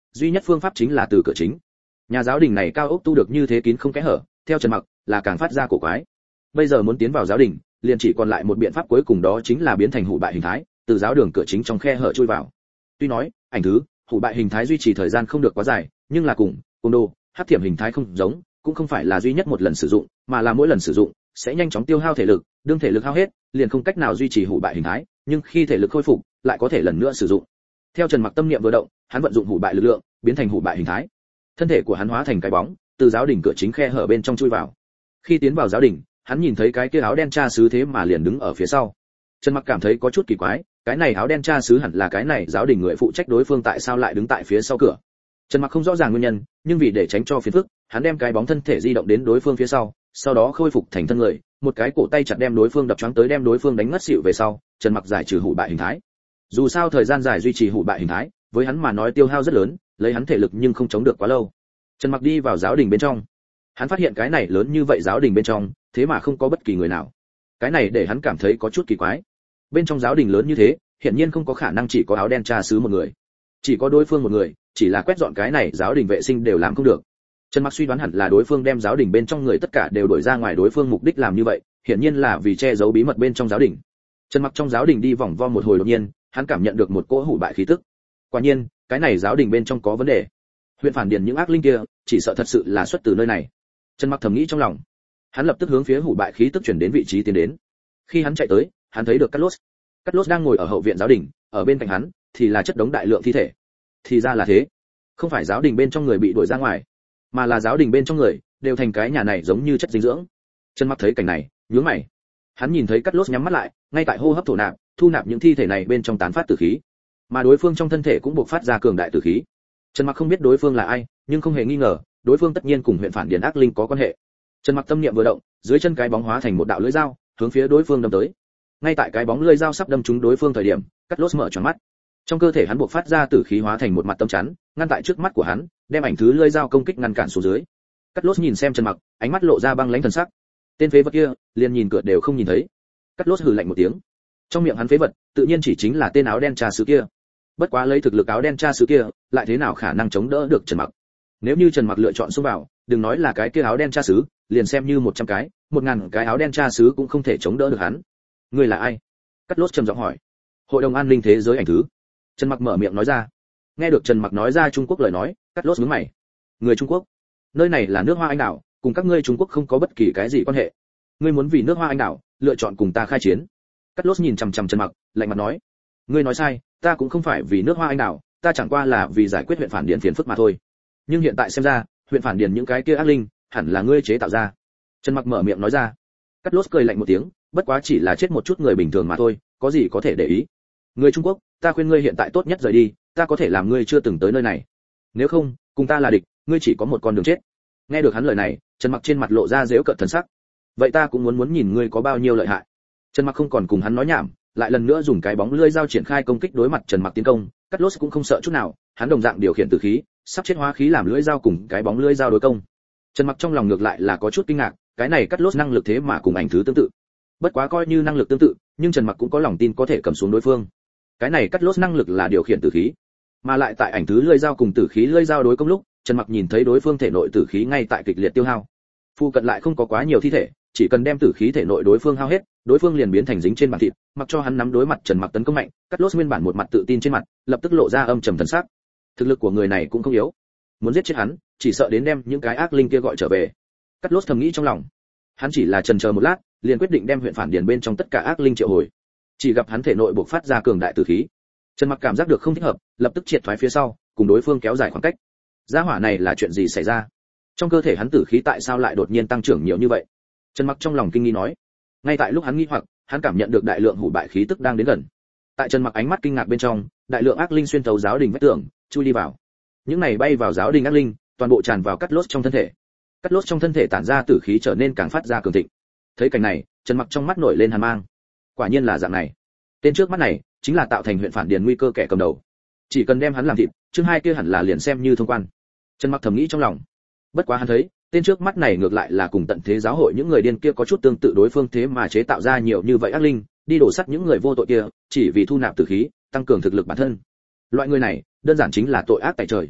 duy nhất phương pháp chính là từ cửa chính. Nhà giáo đình này cao ốc tu được như thế kín không kẽ hở, theo Trần Mặc là càng phát ra cổ quái. Bây giờ muốn tiến vào giáo đình, liền chỉ còn lại một biện pháp cuối cùng, đó chính là biến thành hủ bại hình thái, từ giáo đường cửa chính trong khe hở chui vào. Tuy nói, ảnh thứ, hủ bại hình thái duy trì thời gian không được quá dài, nhưng là cùng côn đồ, hắc thiểm hình thái không giống, cũng không phải là duy nhất một lần sử dụng, mà là mỗi lần sử dụng sẽ nhanh chóng tiêu hao thể lực, đương thể lực hao hết, liền không cách nào duy trì hủ bại hình thái, nhưng khi thể lực khôi phục, lại có thể lần nữa sử dụng. Theo Trần Mặc tâm niệm vừa động, hắn vận dụng hủ bại lực lượng, biến thành hủ bại hình thái. Thân thể của hắn hóa thành cái bóng, từ giáo đình cửa chính khe hở bên trong chui vào. Khi tiến vào giáo đình, hắn nhìn thấy cái kia áo đen cha xứ thế mà liền đứng ở phía sau. Trần Mặc cảm thấy có chút kỳ quái, cái này áo đen cha xứ hẳn là cái này giáo đình người phụ trách, đối phương tại sao lại đứng tại phía sau cửa? Trần Mặc không rõ ràng nguyên nhân, nhưng vì để tránh cho phiền phức, hắn đem cái bóng thân thể di động đến đối phương phía sau, sau đó khôi phục thành thân người, một cái cổ tay chặt đem đối phương đập choáng tới, đem đối phương đánh ngất xỉu về sau, Trần Mặc giải trừ hủ bại hình thái. Dù sao thời gian dài duy trì hủ bại hình thái, với hắn mà nói tiêu hao rất lớn, lấy hắn thể lực nhưng không chống được quá lâu. Trần Mặc đi vào giáo đình bên trong. Hắn phát hiện cái này lớn như vậy giáo đình bên trong, thế mà không có bất kỳ người nào. Cái này để hắn cảm thấy có chút kỳ quái. Bên trong giáo đình lớn như thế, hiển nhiên không có khả năng chỉ có áo đen cha xứ một người. Chỉ có đối phương một người, chỉ là quét dọn cái này giáo đình vệ sinh đều làm không được. Trần Mặc suy đoán hẳn là đối phương đem giáo đình bên trong người tất cả đều đuổi ra ngoài, đối phương mục đích làm như vậy, hiển nhiên là vì che giấu bí mật bên trong giáo đình. Trần Mặc trong giáo đình đi vòng vo một hồi, đột nhiên, hắn cảm nhận được một cỗ hủ bại khí tức. Quả nhiên, cái này giáo đình bên trong có vấn đề. Huyện phản điền những ác linh kia, chỉ sợ thật sự là xuất từ nơi này. Trần Mặc thầm nghĩ trong lòng. Hắn lập tức hướng phía hủ bại khí tức chuyển đến vị trí tiến đến. Khi hắn chạy tới, hắn thấy được Cát Lốt. Cát Lốt đang ngồi ở hậu viện giáo đình, ở bên cạnh hắn thì là chất đống đại lượng thi thể. Thì ra là thế, không phải giáo đình bên trong người bị đuổi ra ngoài, mà là giáo đình bên trong người đều thành cái nhà này giống như chất dinh dưỡng. Trần Mặc thấy cảnh này, nhướng mày. Hắn nhìn thấy Cát Lốt nhắm mắt lại, ngay tại hô hấp thổ nạp, thu nạp những thi thể này bên trong tán phát tử khí, mà đối phương trong thân thể cũng bộc phát ra cường đại tử khí. Trần Mặc không biết đối phương là ai, nhưng không hề nghi ngờ, đối phương tất nhiên cùng huyện phản điền ác linh có quan hệ. Trần Mặc tâm niệm vừa động, dưới chân cái bóng hóa thành một đạo lưỡi dao, hướng phía đối phương đâm tới. Ngay tại cái bóng lưỡi dao sắp đâm trúng đối phương thời điểm, Cát Lốt mở tròn mắt. Trong cơ thể hắn bộc phát ra tử khí hóa thành một mặt tâm chắn, ngăn tại trước mắt của hắn, đem ảnh thứ lưỡi dao công kích ngăn cản xuống dưới. Cát Lốt nhìn xem Trần Mặc, ánh mắt lộ ra băng lãnh thần sắc. Tên phế vật kia, liền nhìn cửa đều không nhìn thấy. Cát Lốt hừ lạnh một tiếng. Trong miệng hắn phế vật, tự nhiên chỉ chính là tên áo đen cha xứ kia. Bất quá lấy thực lực áo đen cha xứ kia, lại thế nào khả năng chống đỡ được Trần Mặc? Nếu như Trần Mặc lựa chọn xông vào, đừng nói là cái kia áo đen cha xứ, liền xem như một trăm cái, một ngàn cái áo đen cha xứ cũng không thể chống đỡ được hắn. Ngươi là ai? Cát Lốt trầm giọng hỏi. Hội đồng an ninh thế giới ảnh thứ. Trần Mặc mở miệng nói ra. Nghe được Trần Mặc nói ra Trung Quốc lời nói, Cát Lốt nhướng mày. Người Trung Quốc? Nơi này là nước Hoa Anh đảo, cùng các ngươi Trung Quốc không có bất kỳ cái gì quan hệ. Ngươi muốn vì nước Hoa Anh đảo, lựa chọn cùng ta khai chiến? Cát Lốt nhìn chằm chằm Trần Mặc, lạnh mặt nói. Ngươi nói sai, ta cũng không phải vì nước Hoa Anh đảo, ta chẳng qua là vì giải quyết huyện phản điền phiền phức mà thôi. Nhưng hiện tại xem ra, huyện phản điền những cái kia ác linh, hẳn là ngươi chế tạo ra. Trần Mặc mở miệng nói ra. Cát Lốt cười lạnh một tiếng, bất quá chỉ là chết một chút người bình thường mà thôi, có gì có thể để ý. Người Trung Quốc, ta khuyên ngươi hiện tại tốt nhất rời đi, ta có thể làm ngươi chưa từng tới nơi này. Nếu không, cùng ta là địch, ngươi chỉ có một con đường chết. Nghe được hắn lời này, Trần Mặc trên mặt lộ ra giễu cợt thần sắc. Vậy ta cũng muốn muốn nhìn ngươi có bao nhiêu lợi hại. Trần Mặc không còn cùng hắn nói nhảm, lại lần nữa dùng cái bóng lưỡi dao triển khai công kích đối mặt Trần Mặc tiến công. Cát Lốt cũng không sợ chút nào, hắn đồng dạng điều khiển tử khí, sắp chết hóa khí làm lưỡi dao cùng cái bóng lưỡi dao đối công. Trần Mặc trong lòng ngược lại là có chút kinh ngạc, cái này Cát Lốt năng lực thế mà cùng ảnh thứ tương tự. Bất quá coi như năng lực tương tự, nhưng Trần Mặc cũng có lòng tin có thể cầm xuống đối phương. Cái này Cát Lốt năng lực là điều khiển tử khí, mà lại tại ảnh thứ lưỡi dao cùng tử khí lưỡi dao đối công lúc, Trần Mặc nhìn thấy đối phương thể nội tử khí ngay tại kịch liệt tiêu hao. Phu cận lại không có quá nhiều thi thể, chỉ cần đem tử khí thể nội đối phương hao hết, đối phương liền biến thành dính trên bàn thịt, mặc cho hắn nắm đối mặt Trần Mặc tấn công mạnh, Cát Lốt nguyên bản một mặt tự tin trên mặt, lập tức lộ ra âm trầm thần sắc. Thực lực của người này cũng không yếu, muốn giết chết hắn, chỉ sợ đến đem những cái ác linh kia gọi trở về. Cát Lốt thầm nghĩ trong lòng. Hắn chỉ là chần chờ một lát, liền quyết định đem huyện phản điền bên trong tất cả ác linh triệu hồi. Chỉ gặp hắn thể nội bộc phát ra cường đại tử khí. Trần Mặc cảm giác được không thích hợp, lập tức triệt thoái phía sau, cùng đối phương kéo dài khoảng cách. Gia hỏa này là chuyện gì xảy ra? Trong cơ thể hắn tử khí tại sao lại đột nhiên tăng trưởng nhiều như vậy? Trần Mặc trong lòng kinh nghi nói. Ngay tại lúc hắn nghi hoặc, hắn cảm nhận được đại lượng hủ bại khí tức đang đến gần. Tại Trần Mặc ánh mắt kinh ngạc bên trong, đại lượng ác linh xuyên thấu giáo đình vách tường, chui đi vào. Những này bay vào giáo đình ác linh, toàn bộ tràn vào Cát Lốt trong thân thể. Cát Lốt trong thân thể tản ra tử khí trở nên càng phát ra cường thịnh. Thấy cảnh này, Trần Mặc trong mắt nổi lên hàn mang. Quả nhiên là dạng này. Tên trước mắt này chính là tạo thành huyện phản điền nguy cơ kẻ cầm đầu. Chỉ cần đem hắn làm thịt, chương hai kia hẳn là liền xem như thông quan. Trần Mặc thầm nghĩ trong lòng. Bất quá hắn thấy, tên trước mắt này ngược lại là cùng tận thế giáo hội những người điên kia có chút tương tự, đối phương thế mà chế tạo ra nhiều như vậy ác linh, đi đổ sắt những người vô tội kia, chỉ vì thu nạp tử khí, tăng cường thực lực bản thân. Loại người này, đơn giản chính là tội ác tại trời.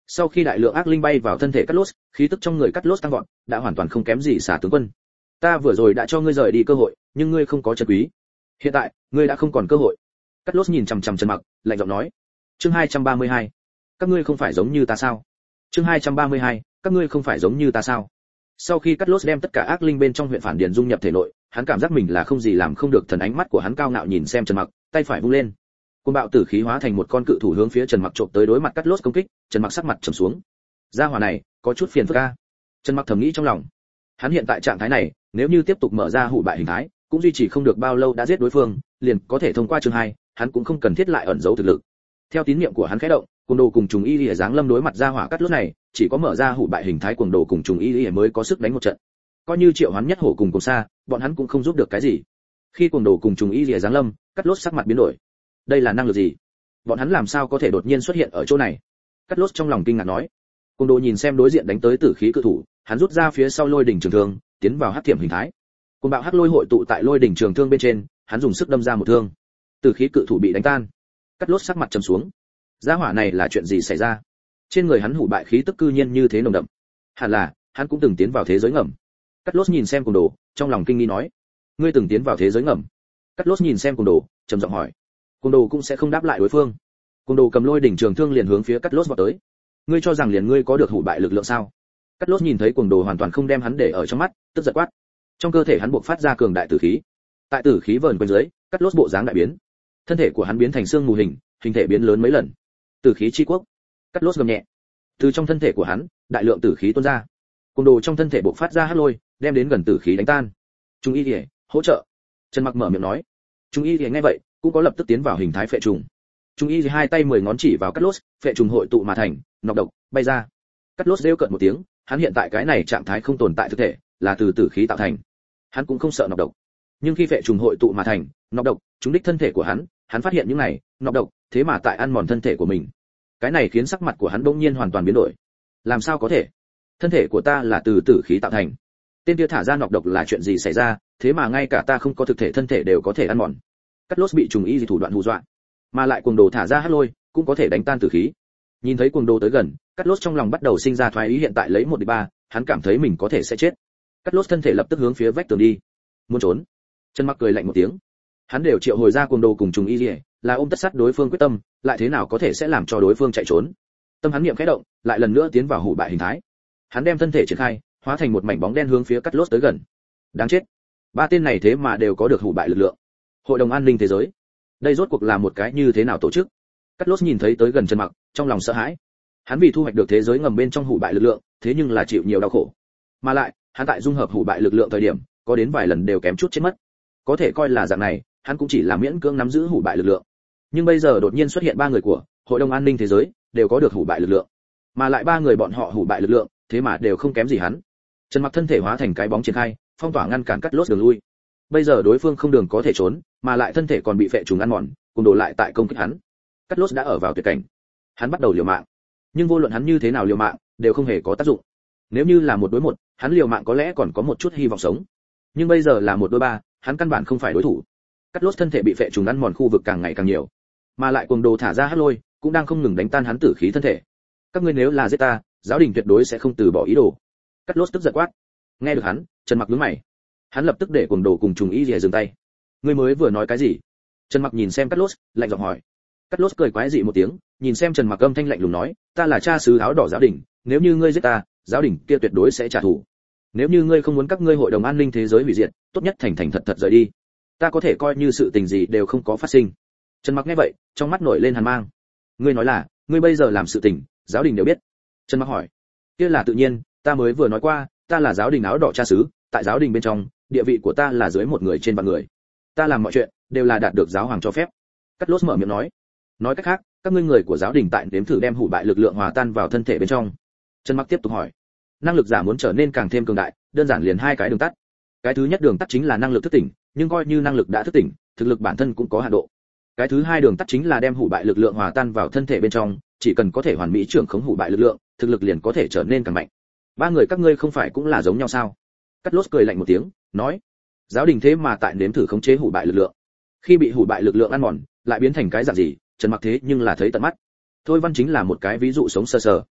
Sau khi đại lượng ác linh bay vào thân thể Cắt Lốt, khí tức trong người Cắt Lốt tăng vọt, đã hoàn toàn không kém gì xả tướng quân. Ta vừa rồi đã cho ngươi rời đi cơ hội, nhưng ngươi không có trân quý. Hiện tại, ngươi đã không còn cơ hội. Cắt Lốt nhìn chằm chằm Trần Mặc, lạnh giọng nói. Chương hai trăm ba mươi hai, các ngươi không phải giống như ta sao? Chương hai trăm ba mươi hai, các ngươi không phải giống như ta sao? Sau khi Cắt Lốt đem tất cả ác linh bên trong huyện phản điền dung nhập thể nội, hắn cảm giác mình là không gì làm không được, thần ánh mắt của hắn cao ngạo nhìn xem Trần Mặc, tay phải vung lên. Côn bạo tử khí hóa thành một con cự thủ hướng phía Trần Mặc trộm tới, đối mặt Cắt Lốt công kích, Trần Mặc sắc mặt trầm xuống. Gia hỏa này, có chút phiền phức a. Trần Mặc thầm nghĩ trong lòng. Hắn hiện tại trạng thái này, nếu như tiếp tục mở ra hủ bại hình thái, cũng duy trì không được bao lâu đã giết đối phương, liền có thể thông qua chương hai, hắn cũng không cần thiết lại ẩn giấu thực lực. Theo tín niệm của hắn khẽ động, cuồng đồ cùng trùng y lìa giáng lâm đối mặt ra hỏa Cắt Lốt này, chỉ có mở ra hủ bại hình thái cuồng đồ cùng trùng y lìa mới có sức đánh một trận. Coi như triệu hoán nhất hổ cùng cùng xa, bọn hắn cũng không giúp được cái gì. Khi cuồng đồ cùng trùng y lìa giáng lâm, Cắt Lốt sắc mặt biến đổi. Đây là năng lực gì? Bọn hắn làm sao có thể đột nhiên xuất hiện ở chỗ này? Cắt Lốt trong lòng kinh ngạc nói. Cuồng đồ nhìn xem đối diện đánh tới tử khí cự thủ, hắn rút ra phía sau lôi đỉnh trường thương, tiến vào hắc thiểm hình thái. Cuồng bạo hắc lôi hội tụ tại lôi đỉnh trường thương bên trên, hắn dùng sức đâm ra một thương. Tử khí cự thủ bị đánh tan. Cắt Lốt sắc mặt trầm xuống. Gia hỏa này là chuyện gì xảy ra? Trên người hắn hủ bại khí tức cư nhiên như thế nồng đậm. Hẳn là, hắn cũng từng tiến vào thế giới ngầm. Cắt Lốt nhìn xem Cuồng đồ, trong lòng kinh nghi nói: ngươi từng tiến vào thế giới ngầm? Cắt Lốt nhìn xem Cuồng đồ, trầm giọng hỏi. Cuồng đồ cũng sẽ không đáp lại đối phương. Cuồng đồ cầm lôi đỉnh trường thương liền hướng phía Cắt Lốt vọt tới. Ngươi cho rằng liền ngươi có được hủ bại lực lượng sao? Cắt Lốt nhìn thấy Cuồng đồ hoàn toàn không đem hắn để ở trong mắt, tức giận quát. Trong cơ thể hắn bộc phát ra cường đại tử khí. Tại tử khí vờn quanh dưới, Cắt Lốt bộ dáng đại biến. Thân thể của hắn biến thành xương mù hình, hình thể biến lớn mấy lần. Tử khí chi quốc. Cắt Lốt gầm nhẹ. Từ trong thân thể của hắn, đại lượng tử khí tuôn ra. Cuồng đồ trong thân thể bộc phát ra hắc lôi, đem đến gần tử khí đánh tan. Trung y liễu, hỗ trợ. Trần Mặc mở miệng nói. Trung y liễu nghe vậy, cũng có lập tức tiến vào hình thái phệ trùng. Trung y hai tay mười ngón chỉ vào Cắt Lốt, phệ trùng hội tụ mà thành, nọc độc bay ra. Cắt Lốt rêu cợt một tiếng, hắn hiện tại cái này trạng thái không tồn tại thực thể, là từ tử khí tạo thành. Hắn cũng không sợ nọc độc. Nhưng khi phệ trùng hội tụ mà thành, nọc độc, chúng đích thân thể của hắn, hắn phát hiện những này, nọc độc, thế mà tại ăn mòn thân thể của mình. Cái này khiến sắc mặt của hắn bỗng nhiên hoàn toàn biến đổi. Làm sao có thể? Thân thể của ta là từ tử khí tạo thành. Tên kia thả ra nọc độc là chuyện gì xảy ra, thế mà ngay cả ta không có thực thể thân thể đều có thể ăn mòn. Cắt Lốt bị trùng y gì thủ đoạn hù dọa, mà lại cuồng đồ thả ra hắc lôi, cũng có thể đánh tan tử khí. Nhìn thấy cuồng đồ tới gần, Cắt Lốt trong lòng bắt đầu sinh ra thoái ý, hiện tại lấy một địch ba, hắn cảm thấy mình có thể sẽ chết. Cắt Lốt thân thể lập tức hướng phía vách tường đi, muốn trốn. Trần Mặc cười lạnh một tiếng, hắn đều triệu hồi ra cuồng đồ cùng trùng y liễu, là ôm tất sát đối phương quyết tâm, lại thế nào có thể sẽ làm cho đối phương chạy trốn. Tâm hắn niệm khẽ động, lại lần nữa tiến vào hủ bại hình thái. Hắn đem thân thể triển khai, hóa thành một mảnh bóng đen hướng phía Cắt Lốt tới gần. Đáng chết, ba tên này thế mà đều có được hủ bại lực lượng. Hội đồng an ninh thế giới, đây rốt cuộc là một cái như thế nào tổ chức? Cắt Lốt nhìn thấy tới gần Trần Mặc, trong lòng sợ hãi. Hắn vì thu hoạch được thế giới ngầm bên trong hủ bại lực lượng, thế nhưng là chịu nhiều đau khổ. Mà lại, hắn tại dung hợp hủ bại lực lượng thời điểm, có đến vài lần đều kém chút chết mất. Có thể coi là dạng này, hắn cũng chỉ là miễn cưỡng nắm giữ hủ bại lực lượng. Nhưng bây giờ đột nhiên xuất hiện ba người của hội đồng an ninh thế giới, đều có được hủ bại lực lượng. Mà lại ba người bọn họ hủ bại lực lượng, thế mà đều không kém gì hắn. Trần Mặc thân thể hóa thành cái bóng triển khai, phong tỏa ngăn cản Cắt Lốt đường lui. Bây giờ đối phương không đường có thể trốn, mà lại thân thể còn bị phệ trùng ăn mòn, cùng đổ lại tại công kích hắn. Cắt Lốt đã ở vào tuyệt cảnh. Hắn bắt đầu liều mạng. Nhưng vô luận hắn như thế nào liều mạng, đều không hề có tác dụng. Nếu như là một đối một, hắn liều mạng có lẽ còn có một chút hy vọng sống. Nhưng bây giờ là một đối ba, hắn căn bản không phải đối thủ. Cắt Lốt thân thể bị phệ trùng ăn mòn khu vực càng ngày càng nhiều, mà lại cuồng đồ thả ra hắc lôi, cũng đang không ngừng đánh tan hắn tử khí thân thể. Các ngươi nếu là giết ta, giáo đình tuyệt đối sẽ không từ bỏ ý đồ. Cắt Lốt tức giận quát. Nghe được hắn, Trần Mặc nhướng mày. Hắn lập tức để cuồng đồ cùng trùng y rìa dừng tay. Ngươi mới vừa nói cái gì? Trần Mặc nhìn xem Cắt Lốt, lạnh giọng hỏi. Cắt Lốt cười quái dị một tiếng, nhìn xem Trần Mặc âm thanh lạnh lùng nói, ta là cha xứ áo đỏ giáo đình, nếu như ngươi giết ta, giáo đình kia tuyệt đối sẽ trả thù. Nếu như ngươi không muốn các ngươi hội đồng an ninh thế giới hủy diệt, tốt nhất thành thành thật thật rời đi. Ta có thể coi như sự tình gì đều không có phát sinh. Trần Mặc nghe vậy, trong mắt nổi lên hàn mang. Ngươi nói là, ngươi bây giờ làm sự tình, giáo đình đều biết. Trần Mặc hỏi. Kia là tự nhiên, ta mới vừa nói qua, ta là giáo đình áo đỏ cha xứ, tại giáo đình bên trong, địa vị của ta là dưới một người trên vạn người. Ta làm mọi chuyện đều là đạt được giáo hoàng cho phép. Cắt Lốt mở miệng nói. Nói cách khác, các ngươi người của giáo đình tại nếm thử đem hủ bại lực lượng hòa tan vào thân thể bên trong. Trần Mặc tiếp tục hỏi. Năng lực giả muốn trở nên càng thêm cường đại, đơn giản liền hai cái đường tắt. Cái thứ nhất đường tắt chính là năng lực thức tỉnh, nhưng coi như năng lực đã thức tỉnh, thực lực bản thân cũng có hạn độ. Cái thứ hai đường tắt chính là đem hủ bại lực lượng hòa tan vào thân thể bên trong, chỉ cần có thể hoàn mỹ trưởng khống hủ bại lực lượng, thực lực liền có thể trở nên càng mạnh. Ba người các ngươi không phải cũng là giống nhau sao? Cắt Lốt cười lạnh một tiếng, nói. Giáo đình thế mà tại nếm thử khống chế hủ bại lực lượng. Khi bị hủ bại lực lượng ăn mòn, lại biến thành cái dạng gì, Trần Mặc thế nhưng là thấy tận mắt. Thôi Văn chính là một cái ví dụ sống sờ sờ.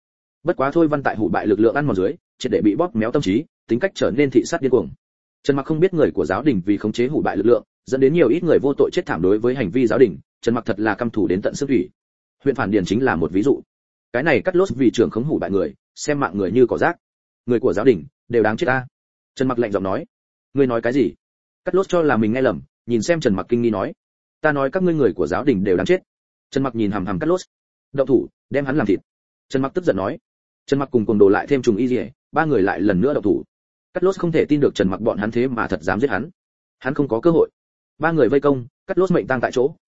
Bất quá thôi văn tại hủ bại lực lượng ăn mòn dưới, triệt để bị bóp méo tâm trí, tính cách trở nên thị sát điên cuồng. Trần Mặc không biết người của giáo đình vì khống chế hủ bại lực lượng, dẫn đến nhiều ít người vô tội chết thảm đối với hành vi giáo đình, Trần Mặc thật là căm thù đến tận xương thủy. Huyện phản điền chính là một ví dụ. Cái này cắt lốt vì trưởng khống hủ bại người, xem mạng người như cỏ rác. Người của giáo đình đều đáng chết ta. Trần Mặc lạnh giọng nói. Ngươi nói cái gì? Cắt lốt cho là mình nghe lầm, nhìn xem Trần Mặc kinh nghi nói. Ta nói các ngươi người của giáo đình đều đáng chết. Trần Mặc nhìn hằm hằm cắt lốt. Động thủ, đem hắn làm thịt. Trần Mặc tức giận nói. Trần Mặc cùng cuồng đồ lại thêm trùng y liễu, ba người lại lần nữa động thủ. Cắt lốt không thể tin được Trần Mặc bọn hắn thế mà thật dám giết hắn. Hắn không có cơ hội. Ba người vây công, Cắt lốt mệnh tang tại chỗ.